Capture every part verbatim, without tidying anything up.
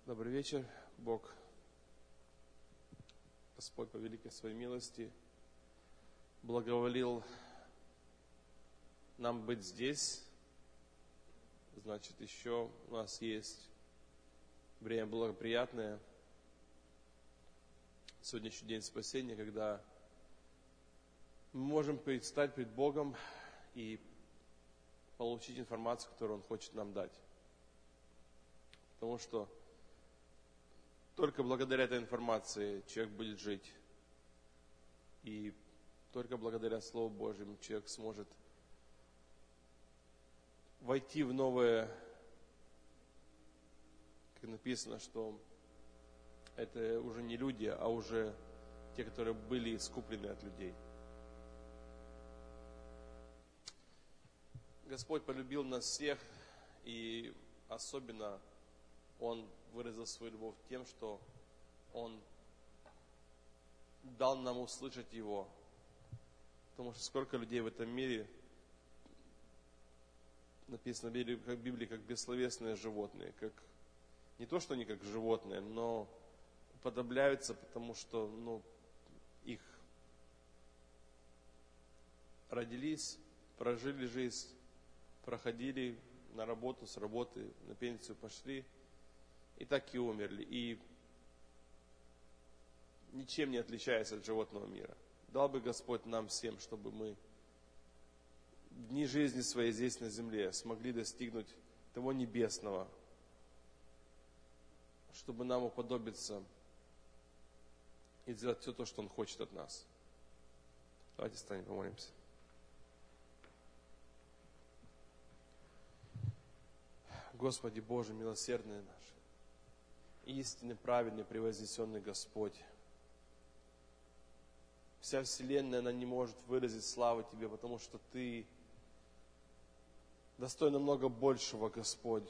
Добрый вечер. Бог, Господь по великой своей милости благоволил нам быть здесь. Значит, еще у нас есть время благоприятное. Сегодня еще день спасения, когда мы можем предстать пред Богом и получить информацию, которую Он хочет нам дать. Потому что только благодаря этой информации человек будет жить. И только благодаря Слову Божьему человек сможет войти в новое, как написано, что это уже не люди, а уже те, которые были искуплены от людей. Господь полюбил нас всех, и особенно Он выразил свою любовь тем, что Он дал нам услышать Его. Потому что сколько людей в этом мире, написано в Библии, как, в Библии, как бессловесные животные. Как, не то, что они как животные, но уподобляются, потому что ну, их родились, прожили жизнь, проходили на работу, с работы, на пенсию пошли, и так и умерли. И ничем не отличаясь от животного мира. Дал бы Господь нам всем, чтобы мы в дни жизни своей здесь на земле смогли достигнуть того небесного, чтобы нам уподобиться и сделать все то, что Он хочет от нас. Давайте встанем, помолимся. Господи Боже, милосердный наш, истинный, праведный, превознесенный Господь. Вся вселенная, она не может выразить славу Тебе, потому что Ты достоин намного большего, Господь.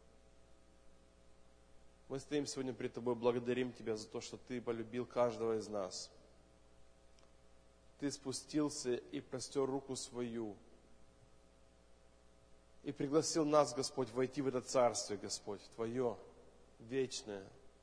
Мы стоим сегодня пред Тобой, благодарим Тебя за то, что Ты полюбил каждого из нас. Ты спустился и простер руку свою, и пригласил нас, Господь, войти в это царствие, Господь, Твое, вечное.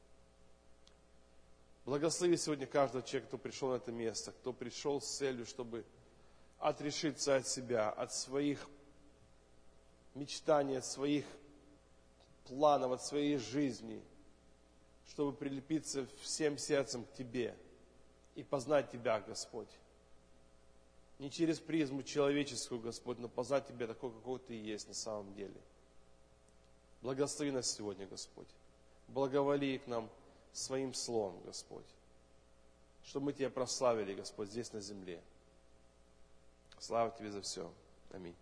Благослови сегодня каждого человека, кто пришел на это место, кто пришел с целью, чтобы отрешиться от себя, от своих мечтаний, от своих планов, от своей жизни, чтобы прилепиться всем сердцем к Тебе и познать Тебя, Господь. Не через призму человеческую, Господь, но познать Тебя такой, какой Ты есть на самом деле. Благослови нас сегодня, Господь. Благоволи к нам своим словом, Господь, чтобы мы Тебя прославили, Господь, здесь на земле. Слава Тебе за все. Аминь.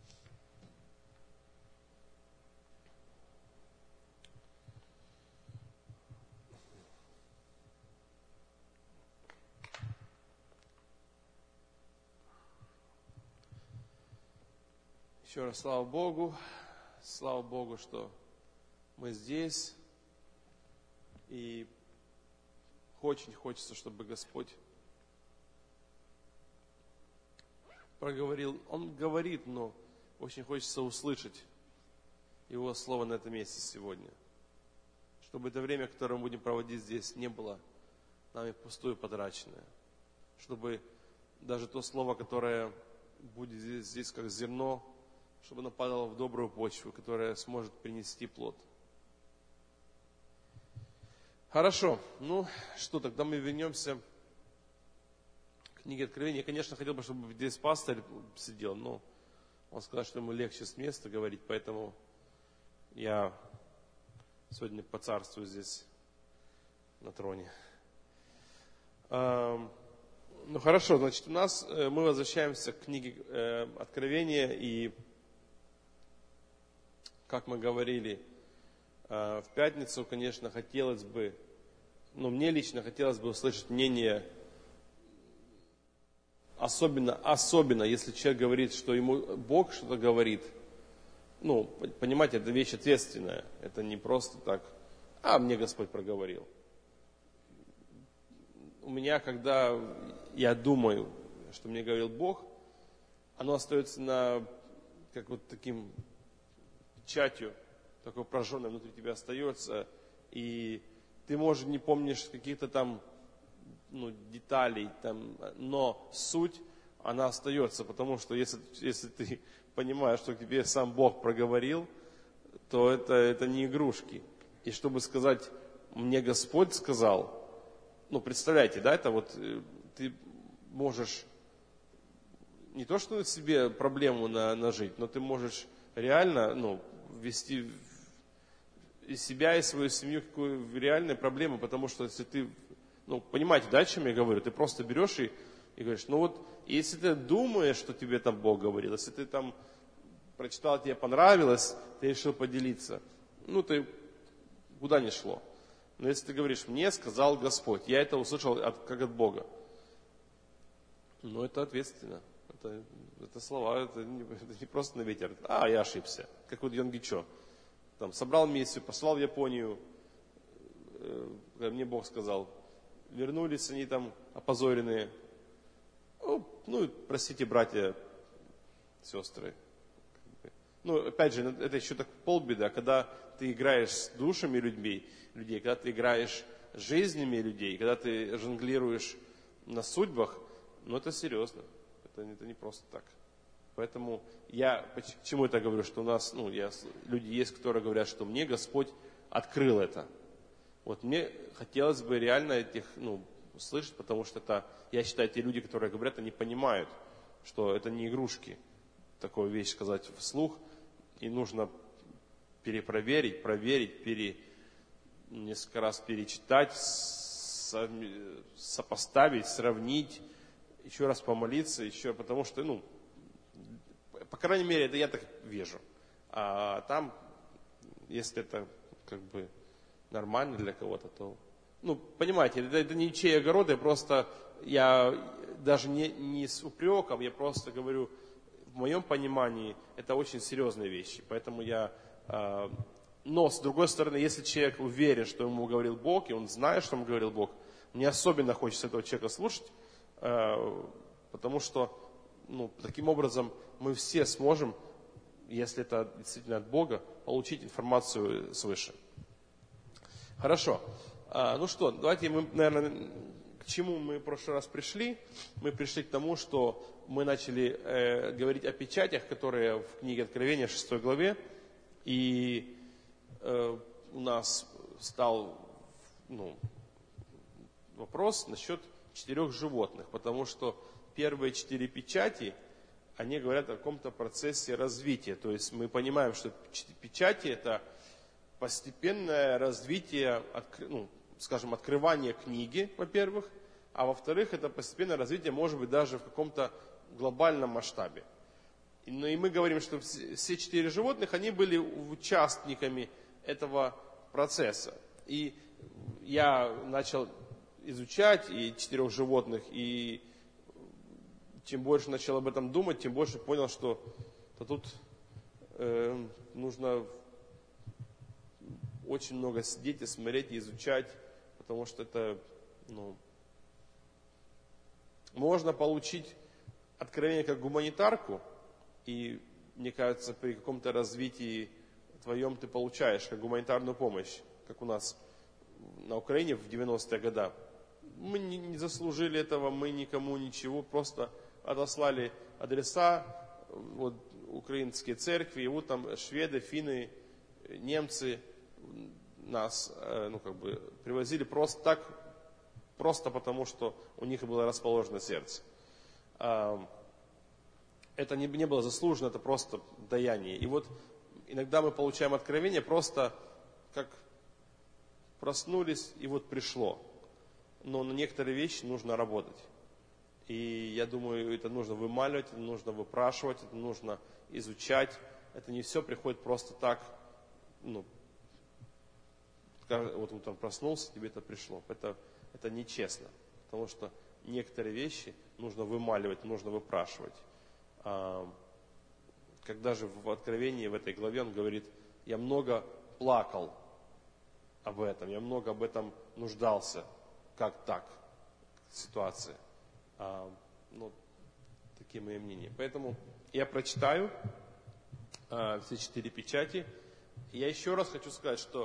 Еще раз слава Богу, слава Богу, что мы здесь, и очень хочется, чтобы Господь проговорил. Он говорит, но очень хочется услышать Его Слово на этом месте сегодня, чтобы это время, которое мы будем проводить здесь, не было нами пустое, потраченное, чтобы даже то Слово, которое будет здесь, здесь как зерно, чтобы оно падало в добрую почву, которая сможет принести плод. Хорошо. Ну что, тогда мы вернемся к книге Откровения. Я, конечно, хотел бы, чтобы здесь пастырь сидел, но он сказал, что ему легче с места говорить, поэтому я сегодня поцарствую здесь на троне. Ну хорошо, значит, у нас мы возвращаемся к книге Откровения, и как мы говорили в пятницу, конечно, хотелось бы, ну, мне лично хотелось бы услышать мнение, особенно, особенно, если человек говорит, что ему Бог что-то говорит, ну, понимаете, это вещь ответственная, это не просто так, а мне Господь проговорил. У меня, когда я думаю, что мне говорил Бог, оно остается на, как вот таким печатью, такой прожженной внутри тебя остается, И ты, может, не помнишь каких-то там ну, деталей, там, но суть, она остается, потому что если, если ты понимаешь, что тебе сам Бог проговорил, то это, это не игрушки. И чтобы сказать, мне Господь сказал, ну, представляете, да, это вот ты можешь не то, что себе проблему на, нажить, но ты можешь реально, ну, ввести и себя, и свою семью в реальные проблемы, потому что если ты, ну, понимаете, да, о чем я говорю, ты просто берешь и, и говоришь, ну вот, если ты думаешь, что тебе там Бог говорил, если ты там прочитал, тебе понравилось, ты решил поделиться, ну, ты куда ни шло. Но если ты говоришь, мне сказал Господь, я это услышал от, как от Бога, ну, это ответственно. Это, это слова, это не, это не просто на ветер. А, я ошибся. Как вот Йонгичо. Там, собрал миссию, послал в Японию, э, мне Бог сказал. Вернулись они там опозоренные. Ну, ну, простите, братья, сестры. Ну, опять же, это еще так полбеда, когда ты играешь с душами людей, людей, когда ты играешь с жизнями людей, когда ты жонглируешь на судьбах, ну, это серьезно. Это, это не просто так. Поэтому я к чему это говорю, что у нас, ну, я, люди есть, которые говорят, что мне Господь открыл это. Вот мне хотелось бы реально этих, ну, услышать, потому что это, я считаю, те люди, которые говорят, они понимают, что это не игрушки, такую вещь сказать вслух, и нужно перепроверить, проверить, пере, несколько раз перечитать, сопоставить, сравнить, еще раз помолиться, еще, потому что, ну, по крайней мере, это я так вижу. А там, если это как бы нормально для кого-то, то, ну, понимаете, это, это не чей огород, я просто, я даже не, не с упреком, я просто говорю, в моем понимании, это очень серьезные вещи, поэтому я, э, но с другой стороны, если человек уверен, что ему говорил Бог, и он знает, что ему говорил Бог, мне особенно хочется этого человека слушать, потому что, ну, таким образом мы все сможем, если это действительно от Бога, получить информацию свыше. Хорошо. Ну что, давайте мы, наверное, к чему мы в прошлый раз пришли? Мы пришли к тому, что мы начали э, говорить о печатях, которые в книге Откровения, шестой главе, и э, у нас стал, ну, вопрос насчет четырех животных, потому что первые четыре печати, они говорят о каком-то процессе развития. То есть мы понимаем, что печати это постепенное развитие, ну, скажем, открывание книги, во-первых, а во-вторых, это постепенное развитие, может быть, даже в каком-то глобальном масштабе. Ну и мы говорим, что все четыре животных, они были участниками этого процесса. И я начал изучать и четырех животных, и чем больше начал об этом думать, тем больше понял, что то тут э, нужно очень много сидеть и смотреть, и изучать, потому что это, ну, можно получить откровение как гуманитарку, и, мне кажется, при каком-то развитии твоем ты получаешь как гуманитарную помощь, как у нас на Украине в девяностые годы. Мы не заслужили этого, мы никому ничего, просто отослали адреса, вот, украинские церкви, и вот там шведы, финны, немцы нас, ну, как бы, привозили просто так, просто потому, что у них было расположено сердце. Это не, не было заслужено, это просто даяние. И вот иногда мы получаем откровение просто как проснулись, и вот пришло. Но на некоторые вещи нужно работать. И я думаю, это нужно вымаливать, это нужно выпрашивать, это нужно изучать. Это не все приходит просто так, ну, вот утром проснулся, тебе это пришло. Это, это нечестно, потому что некоторые вещи нужно вымаливать, нужно выпрашивать. Когда же в Откровении, в этой главе он говорит, я много плакал об этом, я много об этом нуждался. Как так? Ситуация. А, ну, такие мои мнения. Поэтому я прочитаю а, все четыре печати. И я еще раз хочу сказать, что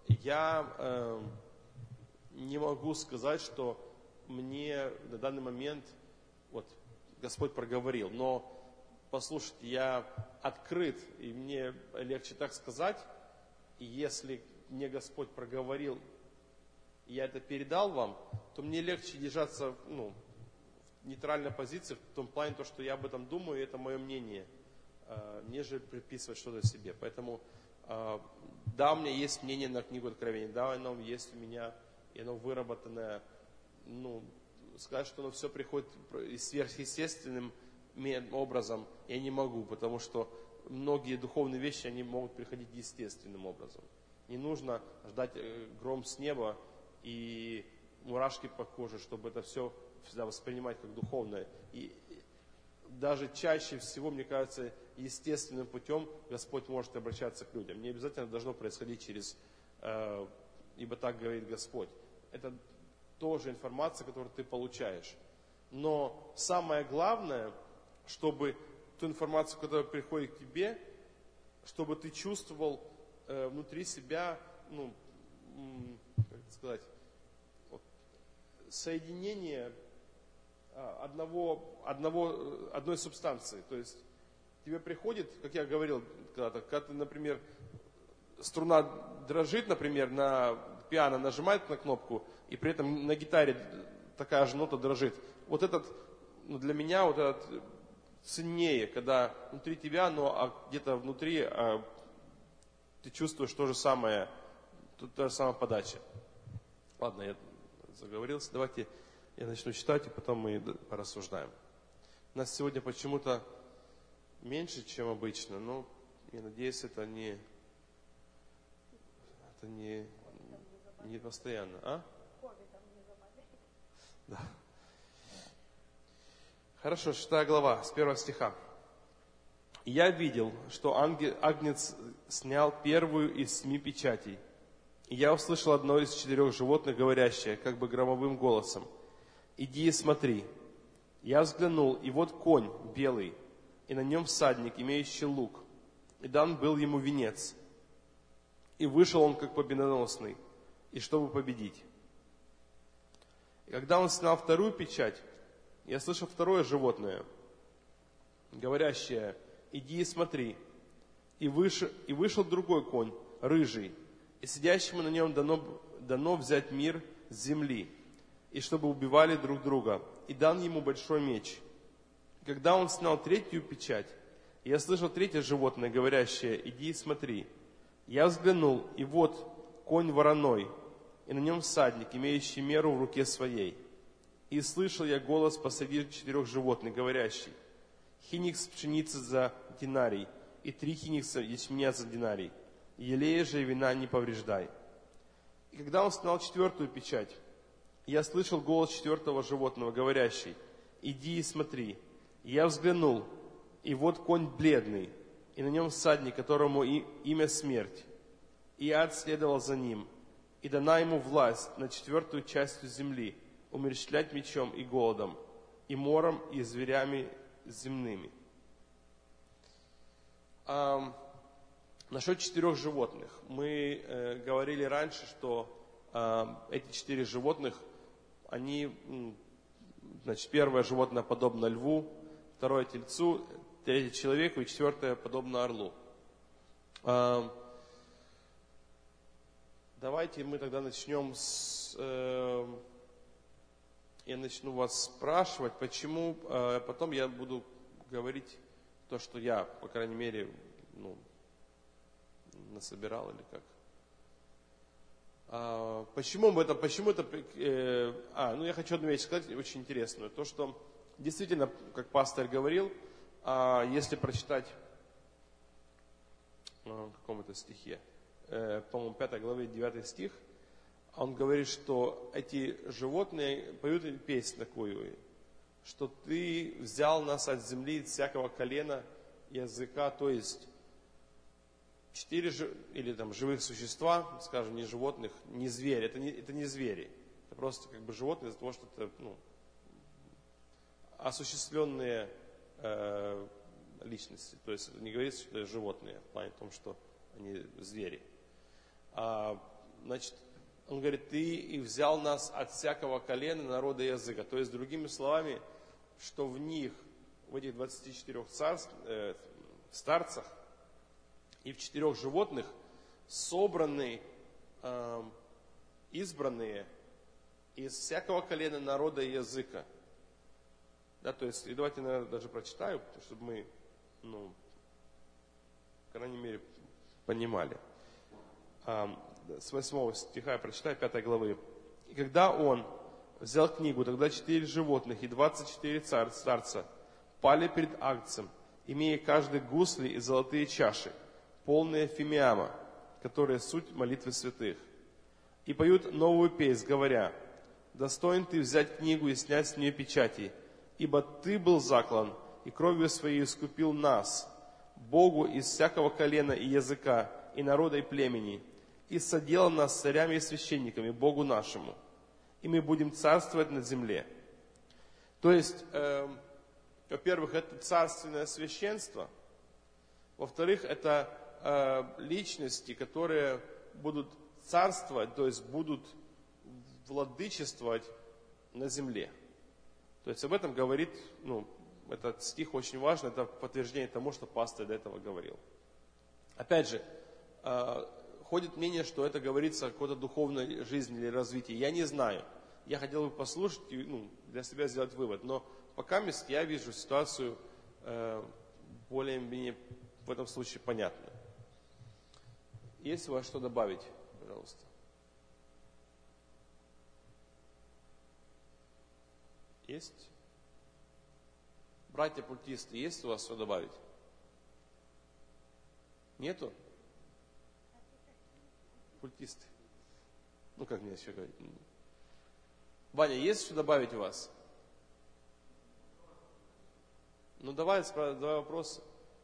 я э, не могу сказать, что мне на данный момент вот, Господь проговорил. Но, послушайте, я открыт, и мне легче так сказать. И если мне Господь проговорил, и я это передал вам, то мне легче держаться ну, в нейтральной позиции, в том плане, то, что я об этом думаю, и это мое мнение, нежели приписывать что-то себе. Поэтому, да, у меня есть мнение на книгу Откровения, да, оно есть у меня, и оно выработанное, ну, сказать, что оно все приходит сверхъестественным образом, я не могу, потому что многие духовные вещи, они могут приходить естественным образом. Не нужно ждать гром с неба и мурашки по коже, чтобы это все всегда воспринимать как духовное. И даже чаще всего, мне кажется, естественным путем Господь может обращаться к людям. Не обязательно должно происходить через, э, ибо так говорит Господь. Это тоже информация, которую ты получаешь. Но самое главное, чтобы ту информацию, которая приходит к тебе, чтобы ты чувствовал э, внутри себя, ну, как сказать, вот, соединение одного, одного, одной субстанции. То есть тебе приходит, как я говорил когда-то, когда ты, например, струна дрожит, например, на пиано нажимает на кнопку, и при этом на гитаре такая же нота дрожит. Вот этот, ну, для меня вот этот ценнее, когда внутри тебя, но а где-то внутри а, ты чувствуешь то же самое, та же самая подача. Ладно, я заговорился. Давайте я начну читать, и потом мы порассуждаем. У нас сегодня почему-то меньше, чем обычно, но я надеюсь, это не, это не, не постоянно. А? Да. Хорошо, шестая глава, с первого стиха. «Я видел, что ангел, Агнец снял первую из семи печатей. И я услышал одно из четырех животных, говорящее, как бы громовым голосом: иди и смотри. Я взглянул, и вот конь белый, и на нем всадник, имеющий лук. И дан был ему венец. И вышел он, как победоносный, и чтобы победить. И когда он снял вторую печать, я слышал второе животное, говорящее: иди и смотри. И вышел, и вышел другой конь, рыжий, и сидящему на нем дано, дано взять мир с земли, и чтобы убивали друг друга. И дан ему большой меч. Когда он снял третью печать, я слышал третье животное, говорящее: иди и смотри. Я взглянул, и вот конь вороной, и на нем всадник, имеющий меру в руке своей. И слышал я голос посреди четырех животных, говорящий: хиникс пшеницы за динарий, и три хиникса ячменя за динарий. Елея же и вина не повреждай. И когда он снял четвертую печать, я слышал голос четвертого животного, говорящий: иди и смотри. И я взглянул, и вот конь бледный, и на нем всадник, которому и, имя смерть. И ад следовал за ним, и дана ему власть над четвертую частью земли, умерщвлять мечом и голодом, и мором, и зверями земными. А, насчет четырех животных. Мы э, говорили раньше, что э, эти четыре животных, они, значит, первое животное подобно льву, второе тельцу, третье человеку и четвертое подобно орлу. А, давайте мы тогда начнем с... Э, я начну вас спрашивать, почему, э, потом я буду говорить то, что я, по крайней мере, ну, насобирал или как. А, почему это, почему это, э, а, ну я хочу одну вещь сказать, очень интересную. То, что действительно, как пастор говорил, а, если прочитать а, в каком-то стихе, э, по-моему, пятой главе, девятый стих, он говорит, что эти животные поют песнь такую, что ты взял нас от земли, от всякого колена, языка, то есть четыре или там живых существа, скажем, не животных, не звери, это не, это не звери, это просто как бы животные из-за того, что это, ну, осуществленные э, личности, то есть не говорится, что это животные, в плане том, что они звери. А значит, он говорит, ты и взял нас от всякого колена, народа и языка. То есть, другими словами, что в них, в этих двадцати четырёх царств, э, старцах и в четырех животных собраны э, избранные из всякого колена, народа и языка. Да, то есть, и давайте, наверное, даже прочитаю, чтобы мы, ну, по крайней мере, понимали. А, с восьмого стиха я прочитаю, пятой главы. «И когда он взял книгу, тогда четыре животных и двадцать четыре цар, старца пали перед Агнцем, имея каждый гусли и золотые чаши, полные фимиама, которые суть молитвы святых. И поют новую песнь, говоря, достоин ты взять книгу и снять с нее печати, ибо ты был заклан, и кровью своей искупил нас, Богу из всякого колена и языка, и народа, и племени, и соделал нас царями и священниками Богу нашему, и мы будем царствовать на земле». То есть, э, во-первых, это царственное священство, во-вторых, это э, личности, которые будут царствовать, то есть будут владычествовать на земле. То есть об этом говорит, ну, этот стих очень важный, это подтверждение тому, что пастор до этого говорил. Опять же, э, ходит мнение, что это говорится о какой-то духовной жизни или развитии. Я не знаю. Я хотел бы послушать и, ну, для себя сделать вывод. Но пока я вижу ситуацию э, более-менее в этом случае понятную. Есть у вас что добавить, пожалуйста? Есть? Братья-пультисты, есть у вас что добавить? Нету? Пультисты. Ну, как мне еще говорить? Ваня, есть что добавить у вас? Ну, давай, давай вопросы.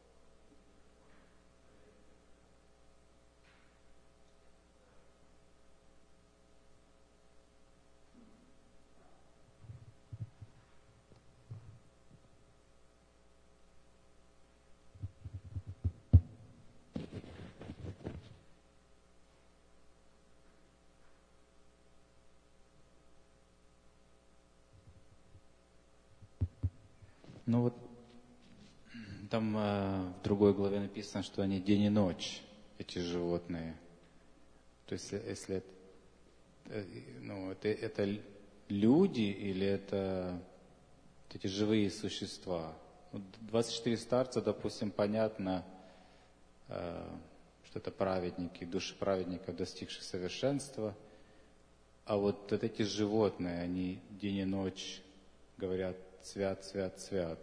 Ну вот там э, в другой главе написано, что они день и ночь, эти животные. То есть если э, ну, это, это люди или это эти живые существа? Вот двадцать четыре старца, допустим, понятно, э, что это праведники, души праведников, достигших совершенства. А вот, вот эти животные, они день и ночь говорят свят, свят, свят.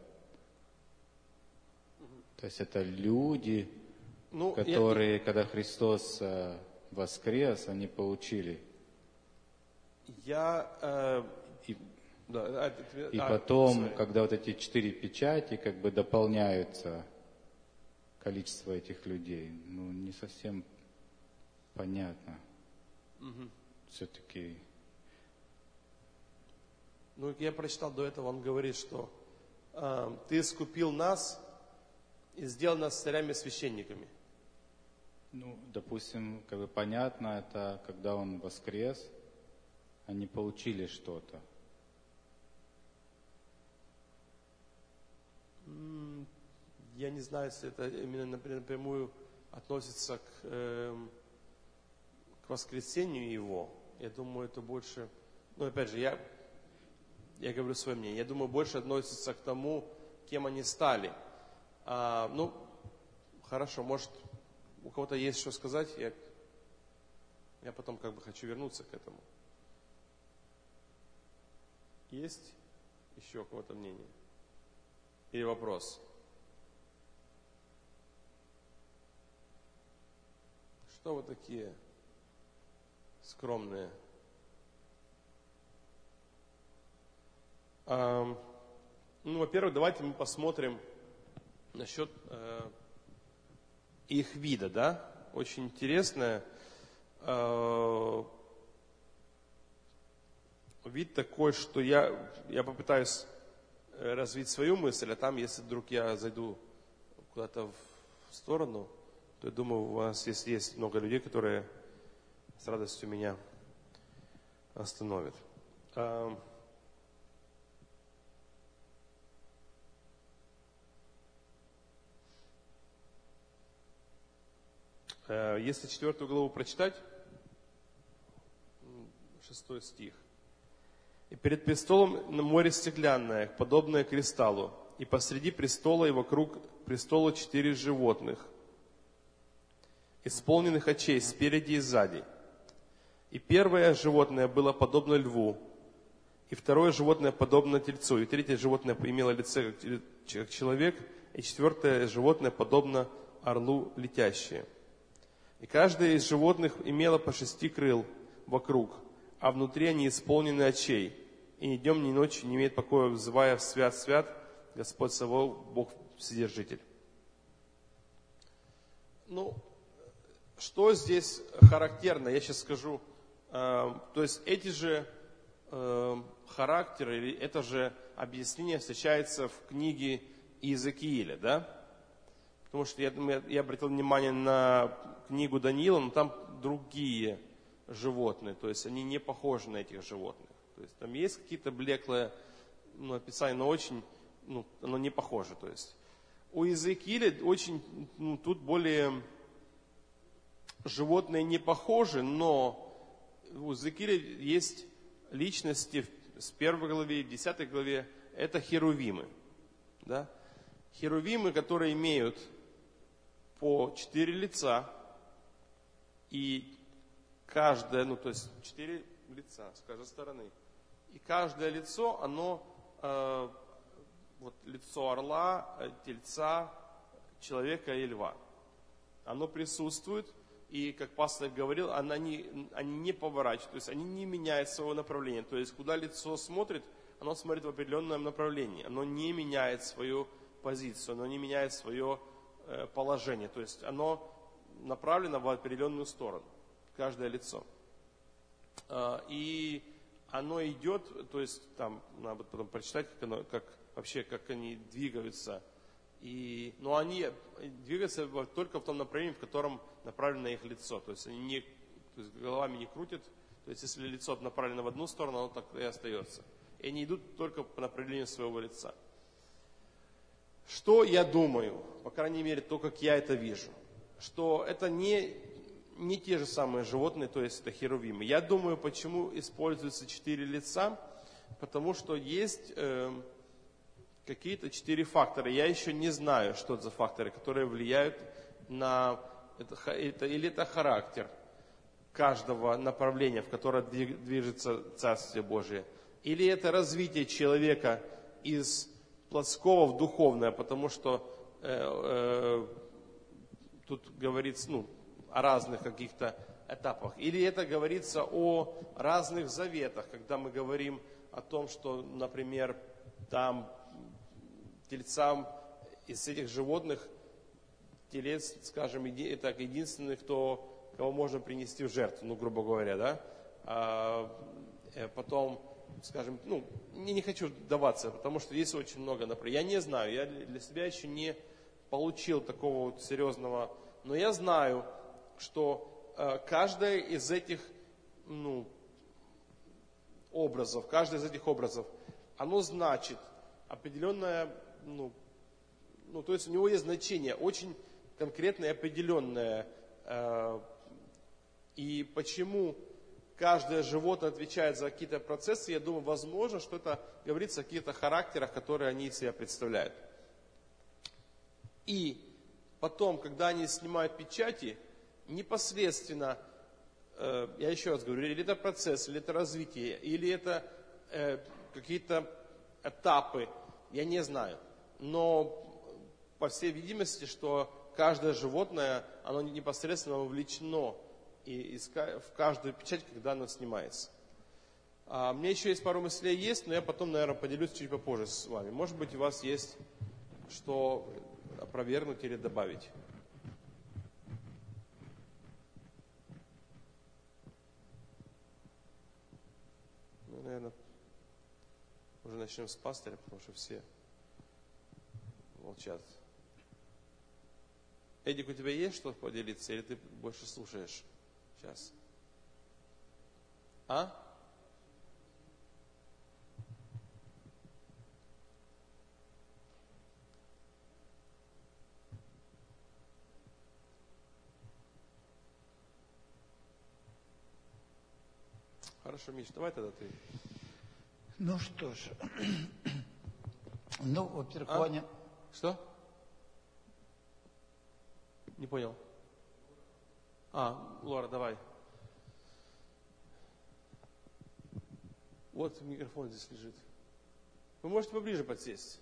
То есть это люди, ну, которые, я... когда Христос э, воскрес, они получили. Я... Э... И, да, и а, потом, sorry. когда вот эти четыре печати, как бы дополняются количество этих людей, ну, не совсем понятно. Угу. Все-таки... Ну, я прочитал до этого, он говорит, что э, ты искупил нас и сделал нас царями и священниками. Ну, допустим, как бы понятно, это когда он воскрес, они получили что-то. Я не знаю, если это именно напрямую относится к, э, к воскресению его. Я думаю, это больше... Ну, опять же, я... Я говорю свое мнение. Я думаю, больше относится к тому, кем они стали. А, ну, хорошо, может, у кого-то есть что сказать? Я, я потом как бы хочу вернуться к этому. Есть еще у кого-то мнение? Или вопрос? Что вы такие скромные? А, ну, во-первых, давайте мы посмотрим насчет э, их вида, да? Очень интересное. Э, вид такой, что я, я попытаюсь развить свою мысль, а там, если вдруг я зайду куда-то в сторону, то я думаю, у вас есть, есть много людей, которые с радостью меня остановит. Если четвертую главу прочитать, шестой стих. «И перед престолом на море стеклянное, подобное кристаллу, и посреди престола и вокруг престола четыре животных, исполненных очей спереди и сзади. И первое животное было подобно льву, и второе животное подобно тельцу, и третье животное имело лице как человек, и четвертое животное подобно орлу летящее. И каждое из животных имело по шести крыл вокруг, а внутри они исполнены очей, и ни днем, ни ночью не имеют покоя, взывая: свят, свят, Господь Саваоф, Бог Вседержитель». Ну, что здесь характерно, я сейчас скажу. Э, то есть эти же э, характеры, или это же объяснение встречается в книге Иезекииля, да? Потому что я, я обратил внимание на книгу Даниила, но там другие животные, то есть они не похожи на этих животных. То есть там есть какие-то блеклые, ну, описания, но очень, ну, оно не похоже. То есть у Иезекииля очень, ну, тут более животные не похожи, но у Иезекииля есть личности с первой главе, в десятой главе, это херувимы. Да? Херувимы, которые имеют по четыре лица, и каждое, ну то есть четыре лица с каждой стороны. И каждое лицо, оно, э, вот лицо орла, тельца, человека и льва. Оно присутствует, и, как пастор говорил, они, они не поворачивают, то есть они не меняют своего направления. То есть, куда лицо смотрит, оно смотрит в определенном направлении. Оно не меняет свою позицию, оно не меняет свое э, положение. То есть, оно направлено в определенную сторону, каждое лицо. Э, и оно идет, то есть, там, надо потом прочитать, как, оно, как вообще, как они двигаются. И, но они двигаются только в том направлении, в котором направлено их лицо. То есть они не, то есть головами не крутят. То есть если лицо направлено в одну сторону, оно так и остается. И они идут только по направлению своего лица. Что я думаю, по крайней мере, то, как я это вижу, что это не, не те же самые животные, то есть это херувимы. Я думаю, почему используются четыре лица, потому что есть э, какие-то четыре фактора. Я еще не знаю, что это за факторы, которые влияют на это, это, или это характер каждого направления, в которое движется Царствие Божие, или это развитие человека из плотского в духовное, потому что э, э, тут говорится, ну, о разных каких-то этапах. Или это говорится о разных заветах, когда мы говорим о том, что, например, там тельцам из этих животных, телец, скажем, это единственный, кто, кого можно принести в жертву, ну, грубо говоря, да. А потом, скажем, ну, не, не хочу вдаваться, потому что есть очень много, например, я не знаю, я для себя еще не получил такого вот серьезного, но я знаю, что э, каждая из этих, ну, образов, каждый из этих образов, оно значит определенное, ну, ну, то есть у него есть значение очень конкретное и определенное. Э, и почему каждое животное отвечает за какие-то процессы, я думаю, возможно, что это говорится о каких-то характерах, которые они из себя представляют. И потом, когда они снимают печати, непосредственно, э, я еще раз говорю, или это процесс, или это развитие, или это э, какие-то этапы, я не знаю. Но по всей видимости, что каждое животное, оно непосредственно вовлечено и, и в каждую печать, когда оно снимается. А, мне еще есть пару мыслей есть, но я потом, наверное, поделюсь чуть попозже с вами. Может быть, у вас есть что опровергнуть или добавить. Ну, наверное, уже начнем с пастыря, потому что все молчат. Эдик, у тебя есть что поделиться, или ты больше слушаешь сейчас? А? Хорошо, Миш, давай тогда ты. Ну что ж, ну, во-первых, А? Ваня... Что? Не понял. А, Лора, давай. Вот микрофон здесь лежит. Вы можете поближе подсесть.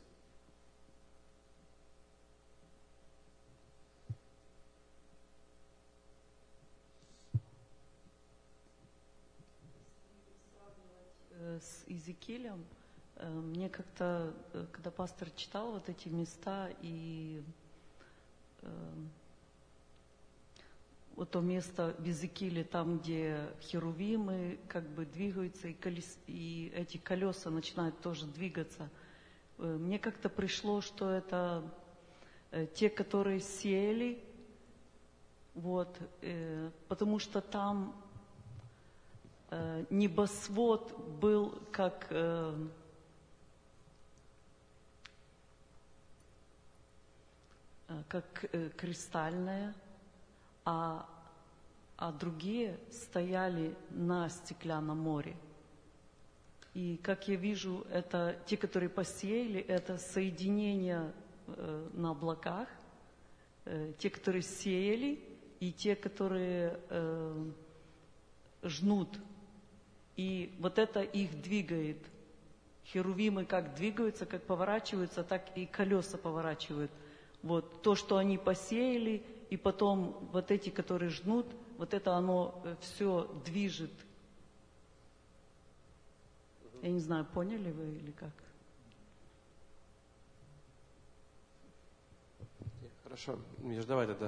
С Иезекиилем, мне как-то, когда пастор читал вот эти места, и э, вот то место в Иезекииле, там, где херувимы как бы двигаются, и, колес, и эти колеса начинают тоже двигаться, э, мне как-то пришло, что это э, те, которые сеяли, вот, э, потому что там небосвод был как э, как э, кристальное, а, а другие стояли на стеклянном море. И как я вижу, это те, которые посеяли, это соединение э, на облаках, э, те, которые сеяли, и те, которые э, жнут. И вот это их двигает. Херувимы как двигаются, как поворачиваются, так и колеса поворачивают. Вот то, что они посеяли, и потом вот эти, которые жнут, вот это оно все движет. Я не знаю, поняли вы или как? Хорошо, Миш, давай тогда.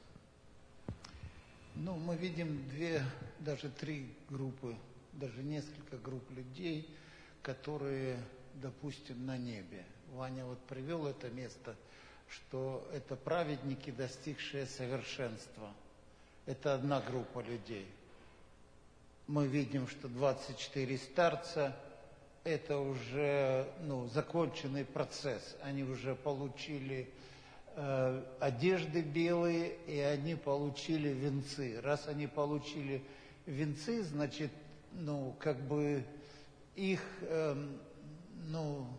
Ну, мы видим две, даже три группы, даже несколько групп людей, которые, допустим, на небе. Ваня вот привел это место, что это праведники, достигшие совершенства. Это одна группа людей. Мы видим, что двадцать четыре старца – это уже ну, законченный процесс. Они уже получили э, одежды белые, и они получили венцы. Раз они получили венцы, значит, ну, как бы их, э, ну,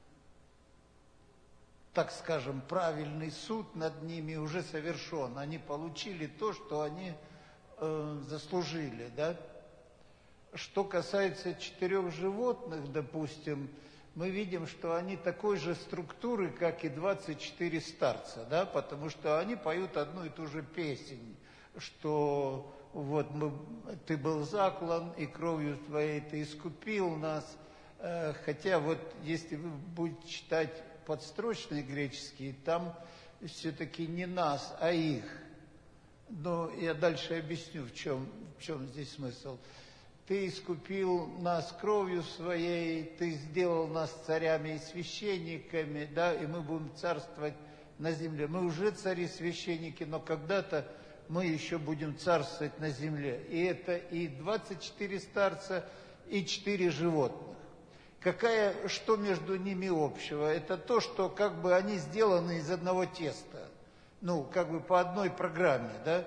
так скажем, правильный суд над ними уже совершен. Они получили то, что они э, заслужили, да? Что касается четырех животных, допустим, мы видим, что они такой же структуры, как и двадцать четыре старца, да? Потому что они поют одну и ту же песнь, что вот мы, ты был заклан, и кровью твоей ты искупил нас. Хотя вот если вы будете читать подстрочный греческий, там все-таки не нас, а их. Но я дальше объясню, в чем, в чем здесь смысл. Ты искупил нас кровью своей, ты сделал нас царями и священниками, да, и мы будем царствовать на земле. Мы уже цари-священники, но когда-то мы еще будем царствовать на земле. И это и двадцать четыре старца, и четыре животных. Какая, что между ними общего? Это то, что как бы они сделаны из одного теста. Ну, как бы по одной программе, да?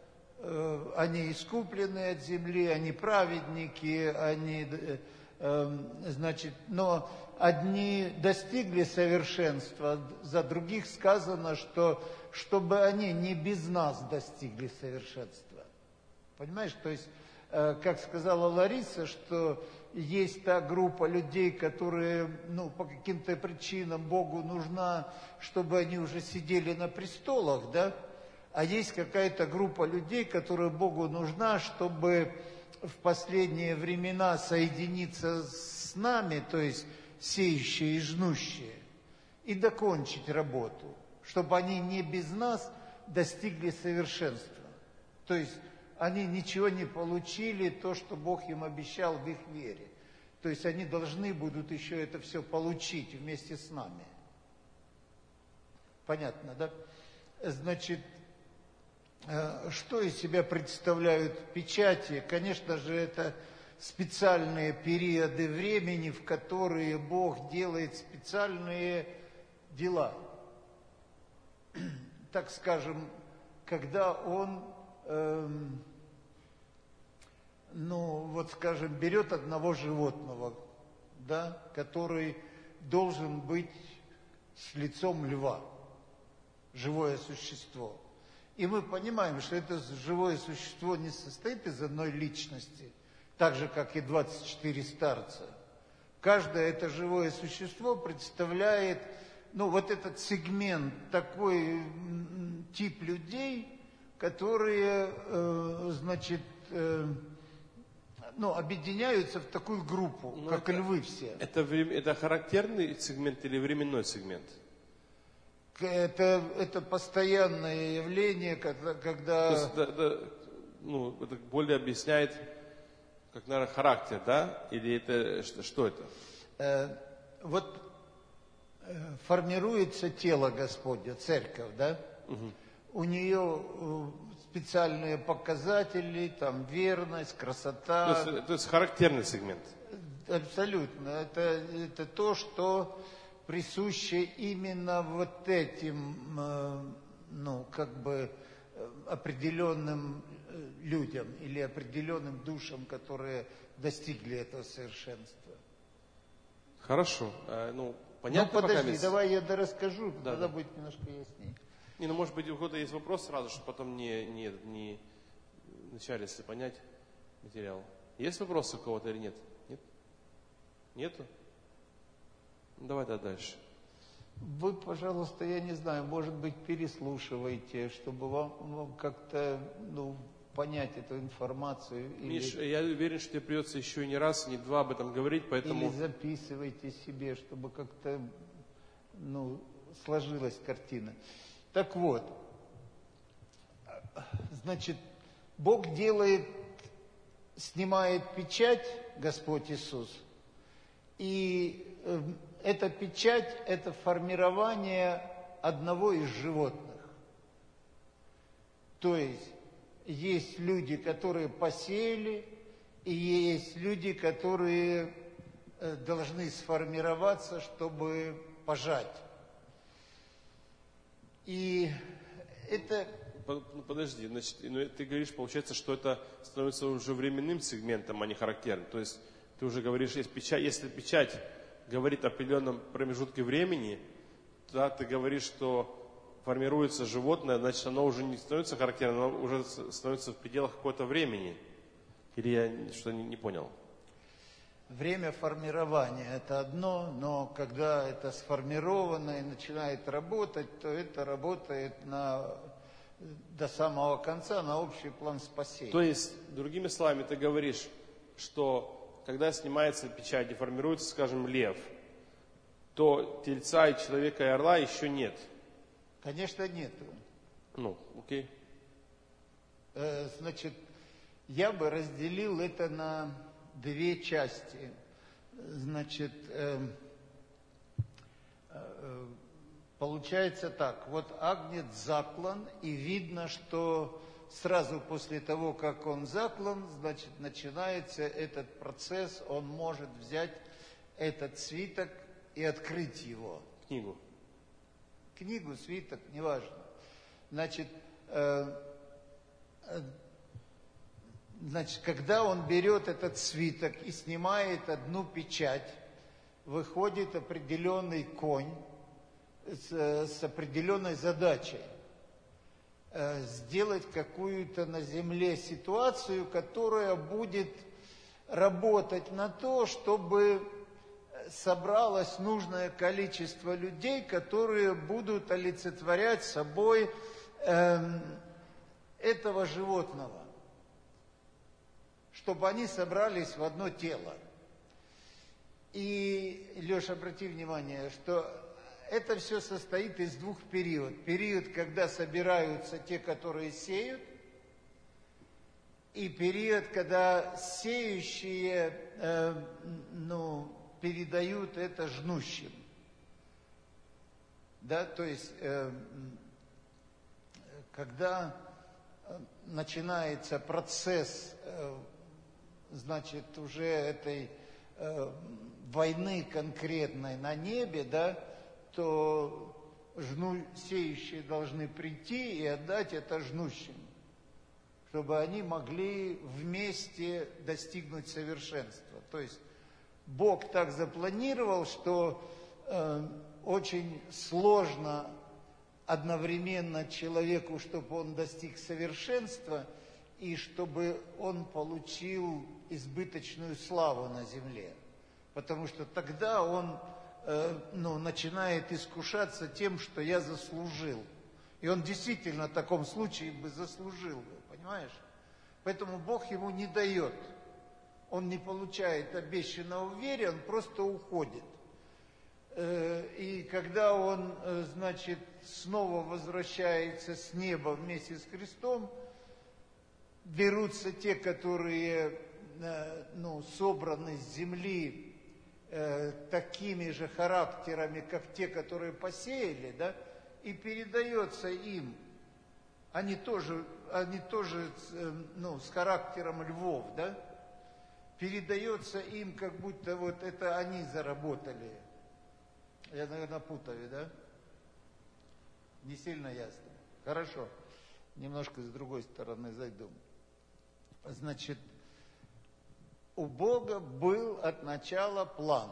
Они искуплены от земли, они праведники, они, значит, но одни достигли совершенства, за других сказано, что чтобы они не без нас достигли совершенства. Понимаешь, то есть, как сказала Лариса, что есть та группа людей, которые, ну, по каким-то причинам Богу нужна, чтобы они уже сидели на престолах, да? А есть какая-то группа людей, которая Богу нужна, чтобы в последние времена соединиться с нами, то есть сеющие и жнущие, и докончить работу, чтобы они не без нас достигли совершенства. То есть они ничего не получили, то, что Бог им обещал в их вере. То есть они должны будут еще это все получить вместе с нами. Понятно, да? Значит, что из себя представляют печати? Конечно же, это специальные периоды времени, в которые Бог делает специальные дела. Так скажем, когда Он, эм, ну вот скажем, берет одного животного, да, который должен быть с лицом льва, живое существо. И мы понимаем, что это живое существо не состоит из одной личности, так же, как и двадцать четыре старца. Каждое это живое существо представляет, ну, вот этот сегмент, такой м, тип людей, которые, э, значит, э, ну, объединяются в такую группу, Ну, как это- львы все. Это, время- это характерный сегмент или временной сегмент? Это, это постоянное явление, когда, То когда есть это, это, ну, это более объясняет, как, наверное, характер, да? Или это что, что это? э, вот э, формируется тело Господня, церковь, да? У нее э, специальные показатели, там верность, То красота. есть, то есть характерный сегмент. Абсолютно. Это, это то, что присуще именно вот этим, э, ну, как бы э, определенным э, людям или определенным душам, которые достигли этого совершенства. Хорошо. А, ну, Ну, понятно, пока подожди, ведь? давай я дорасскажу, Да, тогда да. будет немножко яснее. Не, ну, может быть, у кого-то есть вопрос сразу, чтобы потом не, не, не вначале, если понять материал. Есть вопросы у кого-то или нет? Нет? Нету? Ну, давай тогда дальше. Вы, пожалуйста, я не знаю, может быть, переслушивайте, чтобы вам, вам как-то, ну, понять эту информацию. Миш, Или, я уверен, что тебе придется еще и не раз, не два об этом говорить, поэтому... или записывайте себе, чтобы как-то, ну, сложилась картина. Так вот, значит, Бог делает, снимает печать, Господь Иисус, и э, эта печать – это формирование одного из животных. То есть, есть люди, которые посеяли, и есть люди, которые э, должны сформироваться, чтобы пожать. И это, По- ну, Подожди, значит, ну, ты говоришь, получается, что это становится уже временным сегментом, а не характерным. То есть ты уже говоришь, если печать, если печать говорит о определенном промежутке времени, то ты говоришь, что формируется животное, значит, оно уже не становится характерным, оно уже с- становится в пределах какого-то времени. Или я что не, не понял? время формирования – это одно, но когда это сформировано и начинает работать, то это работает на, до самого конца на общий план спасения. То есть, другими словами, ты говоришь, что когда снимается печать и формируется, скажем, лев, то тельца и человека и орла еще нет. Конечно, нет. Ну, окей. Э, Значит, я бы разделил это на две части. Значит, э, э, получается так. Вот агнец заклан, и видно, что сразу после того, как он заклан, значит, начинается этот процесс, он может взять этот свиток и открыть его. Книгу. Книгу, свиток, неважно. Значит, э, э, значит, когда он берет этот свиток и снимает одну печать, выходит определенный конь с, с определенной задачей. Э, сделать какую-то на земле ситуацию, которая будет работать на то, чтобы собралось нужное количество людей, которые будут олицетворять собой э, этого животного, чтобы они собрались в одно тело. И, Леша, обрати внимание, что это все состоит из двух периодов. Период, когда собираются те, которые сеют, и период, когда сеющие, э, ну, передают это жнущим. Да, то есть, э, когда начинается процесс э, значит, уже этой э, войны конкретной на небе, да, то жну, сеющие должны прийти и отдать это жнущим, чтобы они могли вместе достигнуть совершенства. То есть Бог так запланировал, что э, очень сложно одновременно человеку, чтобы он достиг совершенства, и чтобы он получил избыточную славу на земле. Потому что тогда он э, ну, начинает искушаться тем, что я заслужил. И он действительно в таком случае бы заслужил бы, понимаешь? Поэтому Бог ему не дает. Он не получает обещанного в вере, он просто уходит. И когда он, значит, снова возвращается с неба вместе с Христом, берутся те, которые, ну, собраны с земли такими же характерами, как те, которые посеяли, да, и передается им. Они тоже, они тоже, ну, с характером львов, да, передается им, как будто вот это они заработали. Я, наверное, путаю, да? Не сильно ясно. Хорошо. Немножко с другой стороны зайду. Значит, у Бога был от начала план,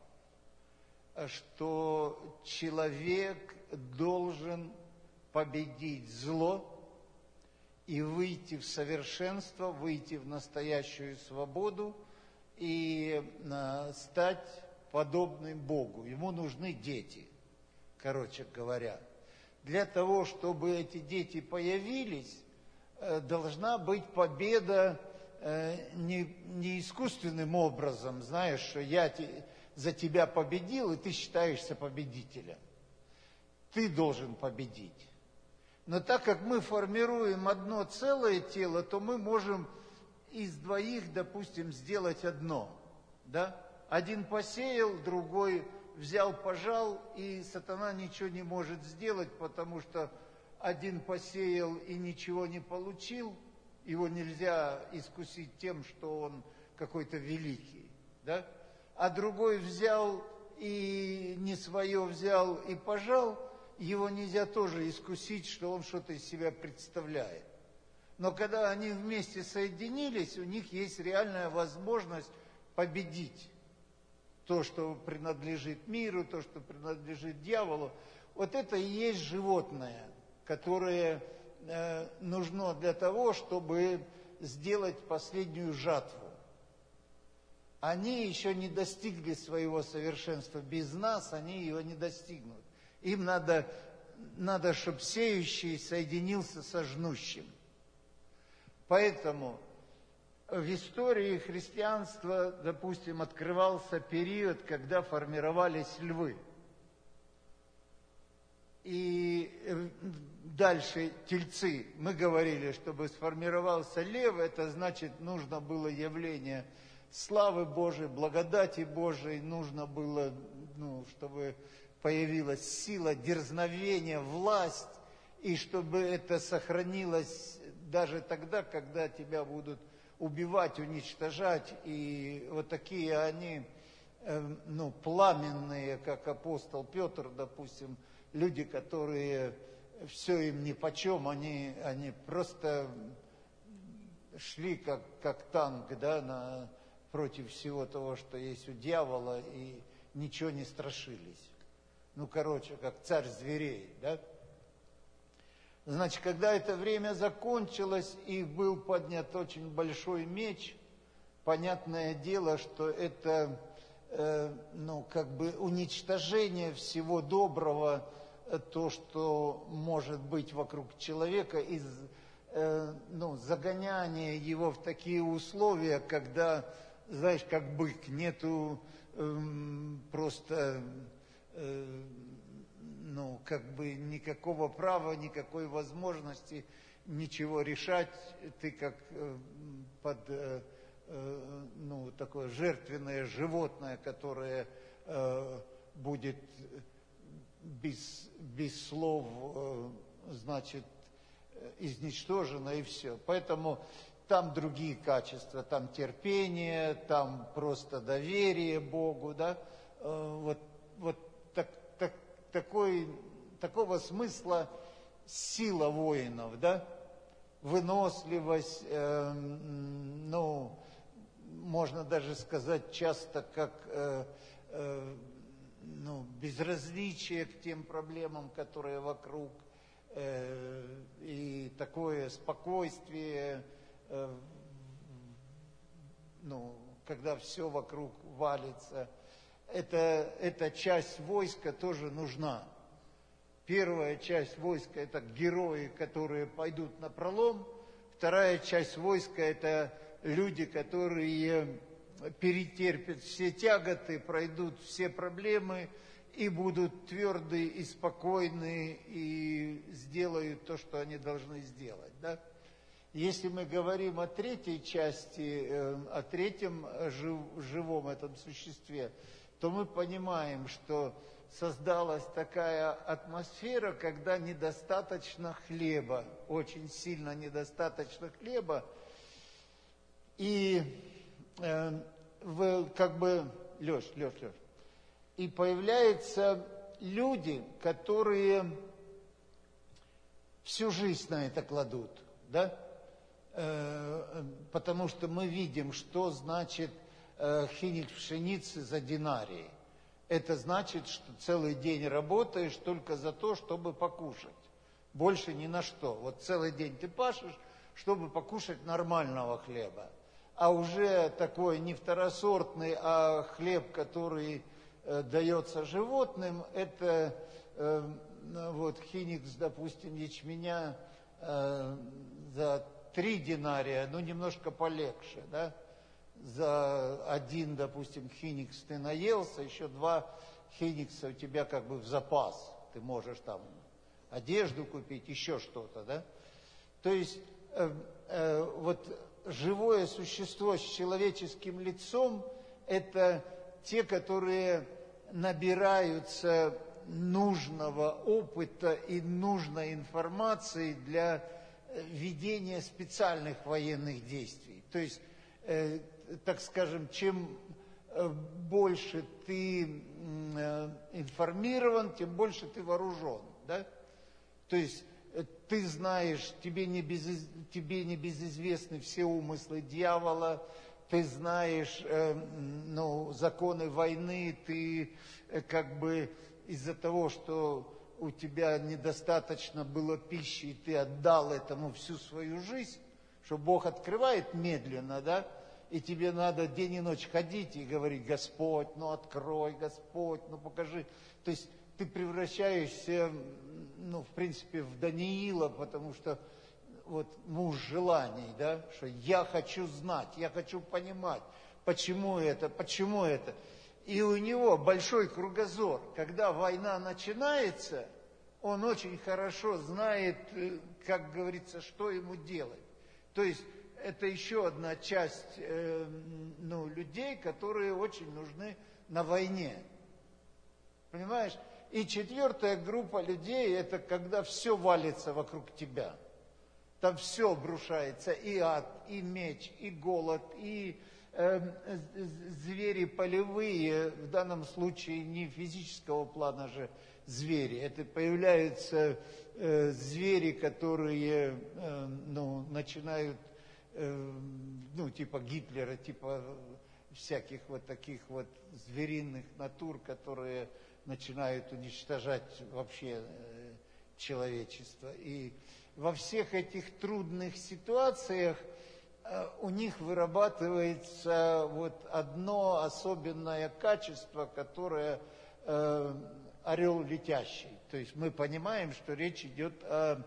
что человек должен победить зло и выйти в совершенство, выйти в настоящую свободу и э, стать подобным Богу. Ему нужны дети, короче говоря. Для того, чтобы эти дети появились, э, должна быть победа э, не, не искусственным образом, знаешь, что я те, за тебя победил, и ты считаешься победителем. Ты должен победить. Но так как мы формируем одно целое тело, то мы можем из двоих, допустим, сделать одно. Да? Один посеял, другой взял, пожал, и сатана ничего не может сделать, потому что один посеял и ничего не получил, его нельзя искусить тем, что он какой-то великий. Да? А другой взял и не свое взял и пожал, его нельзя тоже искусить, что он что-то из себя представляет. Но когда они вместе соединились, у них есть реальная возможность победить то, что принадлежит миру, то, что принадлежит дьяволу. Вот это и есть животное, которое э, нужно для того, чтобы сделать последнюю жатву. Они еще не достигли своего совершенства. Без нас они его не достигнут. Им надо, надо, чтобы сеющий соединился со жнущим. Поэтому в истории христианства, допустим, открывался период, когда формировались львы. И дальше тельцы. Мы говорили, чтобы сформировался лев, это значит, нужно было явление славы Божией, благодати Божией, нужно было, ну, чтобы появилась сила, дерзновение, власть, и чтобы это сохранилось даже тогда, когда тебя будут убивать, уничтожать. И вот такие они, э, ну, пламенные, как апостол Петр, допустим, люди, которые все им нипочем, они, они просто шли как, как танк, да, на, против всего того, что есть у дьявола, и ничего не страшились. Ну, короче, как царь зверей, да? Значит, когда это время закончилось, и был поднят очень большой меч, понятное дело, что это, э, ну, как бы уничтожение всего доброго, э, то, что может быть вокруг человека, из, э, ну, загоняние его в такие условия, когда, знаешь, как бык, нету э, просто... ну, как бы никакого права, никакой возможности ничего решать. Ты как под, ну, такое жертвенное животное, которое будет без, без слов, значит, изничтожено, и все. Поэтому там другие качества, там терпение, там просто доверие Богу, да, вот, вот так, так, такой, такого смысла сила воинов, да, выносливость, э, ну, можно даже сказать часто как э, э, ну, безразличие к тем проблемам, которые вокруг, э, и такое спокойствие, э, ну, когда все вокруг валится. Это, эта часть войска тоже нужна. Первая часть войска – это герои, которые пойдут на пролом. Вторая часть войска – это люди, которые перетерпят все тяготы, пройдут все проблемы и будут тверды и спокойны, и сделают то, что они должны сделать. Да? Если мы говорим о третьей части, о третьем живом этом существе, то мы понимаем, что создалась такая атмосфера, когда недостаточно хлеба, очень сильно недостаточно хлеба, и э, в, как бы, Леш, Леш, Леш, и появляются люди, которые всю жизнь на это кладут, да, э, потому что мы видим, что значит э, хиник пшеницы за динарий. Это значит, что целый день работаешь только за то, чтобы покушать. Больше ни на что. Вот целый день ты пашешь, чтобы покушать нормального хлеба. А уже такой не второсортный, а хлеб, который э, дается животным, это э, вот хиникс, допустим, ячменя э, за три динария, ну немножко полегче, да? За один, допустим, хиникс ты наелся, еще два хиникса у тебя как бы в запас. Ты можешь там одежду купить, еще что-то, да? То есть э, э, вот живое существо с человеческим лицом – это те, которые набираются нужного опыта и нужной информации для ведения специальных военных действий. То есть э, так скажем, чем больше ты информирован, тем больше ты вооружен, да? То есть ты знаешь, тебе не, без, тебе не безизвестны все умыслы дьявола, ты знаешь ну, законы войны, ты как бы из-за того, что у тебя недостаточно было пищи, и ты отдал этому всю свою жизнь, что Бог открывает медленно, да? И тебе надо день и ночь ходить и говорить: Господь, ну открой, Господь, ну покажи. То есть ты превращаешься, ну, в принципе, в Даниила, потому что вот муж желаний, да, что я хочу знать, я хочу понимать, почему это, почему это. И у него большой кругозор. Когда война начинается, он очень хорошо знает, как говорится, что ему делать. То есть это еще одна часть э, ну, людей, которые очень нужны на войне. Понимаешь? И четвертая группа людей, это когда все валится вокруг тебя. Там все обрушается, и ад, и меч, и голод, и э, звери полевые, в данном случае не физического плана же звери. Это появляются э, звери, которые э, ну, начинают ну, типа Гитлера, типа всяких вот таких вот звериных натур, которые начинают уничтожать вообще человечество. И во всех этих трудных ситуациях у них вырабатывается вот одно особенное качество, которое орел летящий. То есть мы понимаем, что речь идет о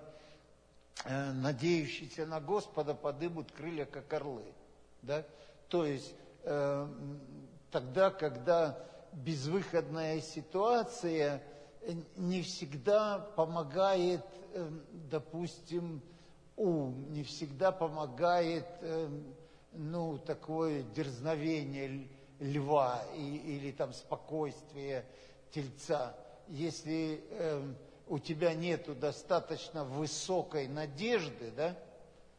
надеющиеся на Господа подымут крылья, как орлы. Да? То есть э, тогда, когда безвыходная ситуация не всегда помогает, э, допустим, ум, не всегда помогает э, ну, такое дерзновение льва и, или там спокойствие тельца. Если э, у тебя нету достаточно высокой надежды, да,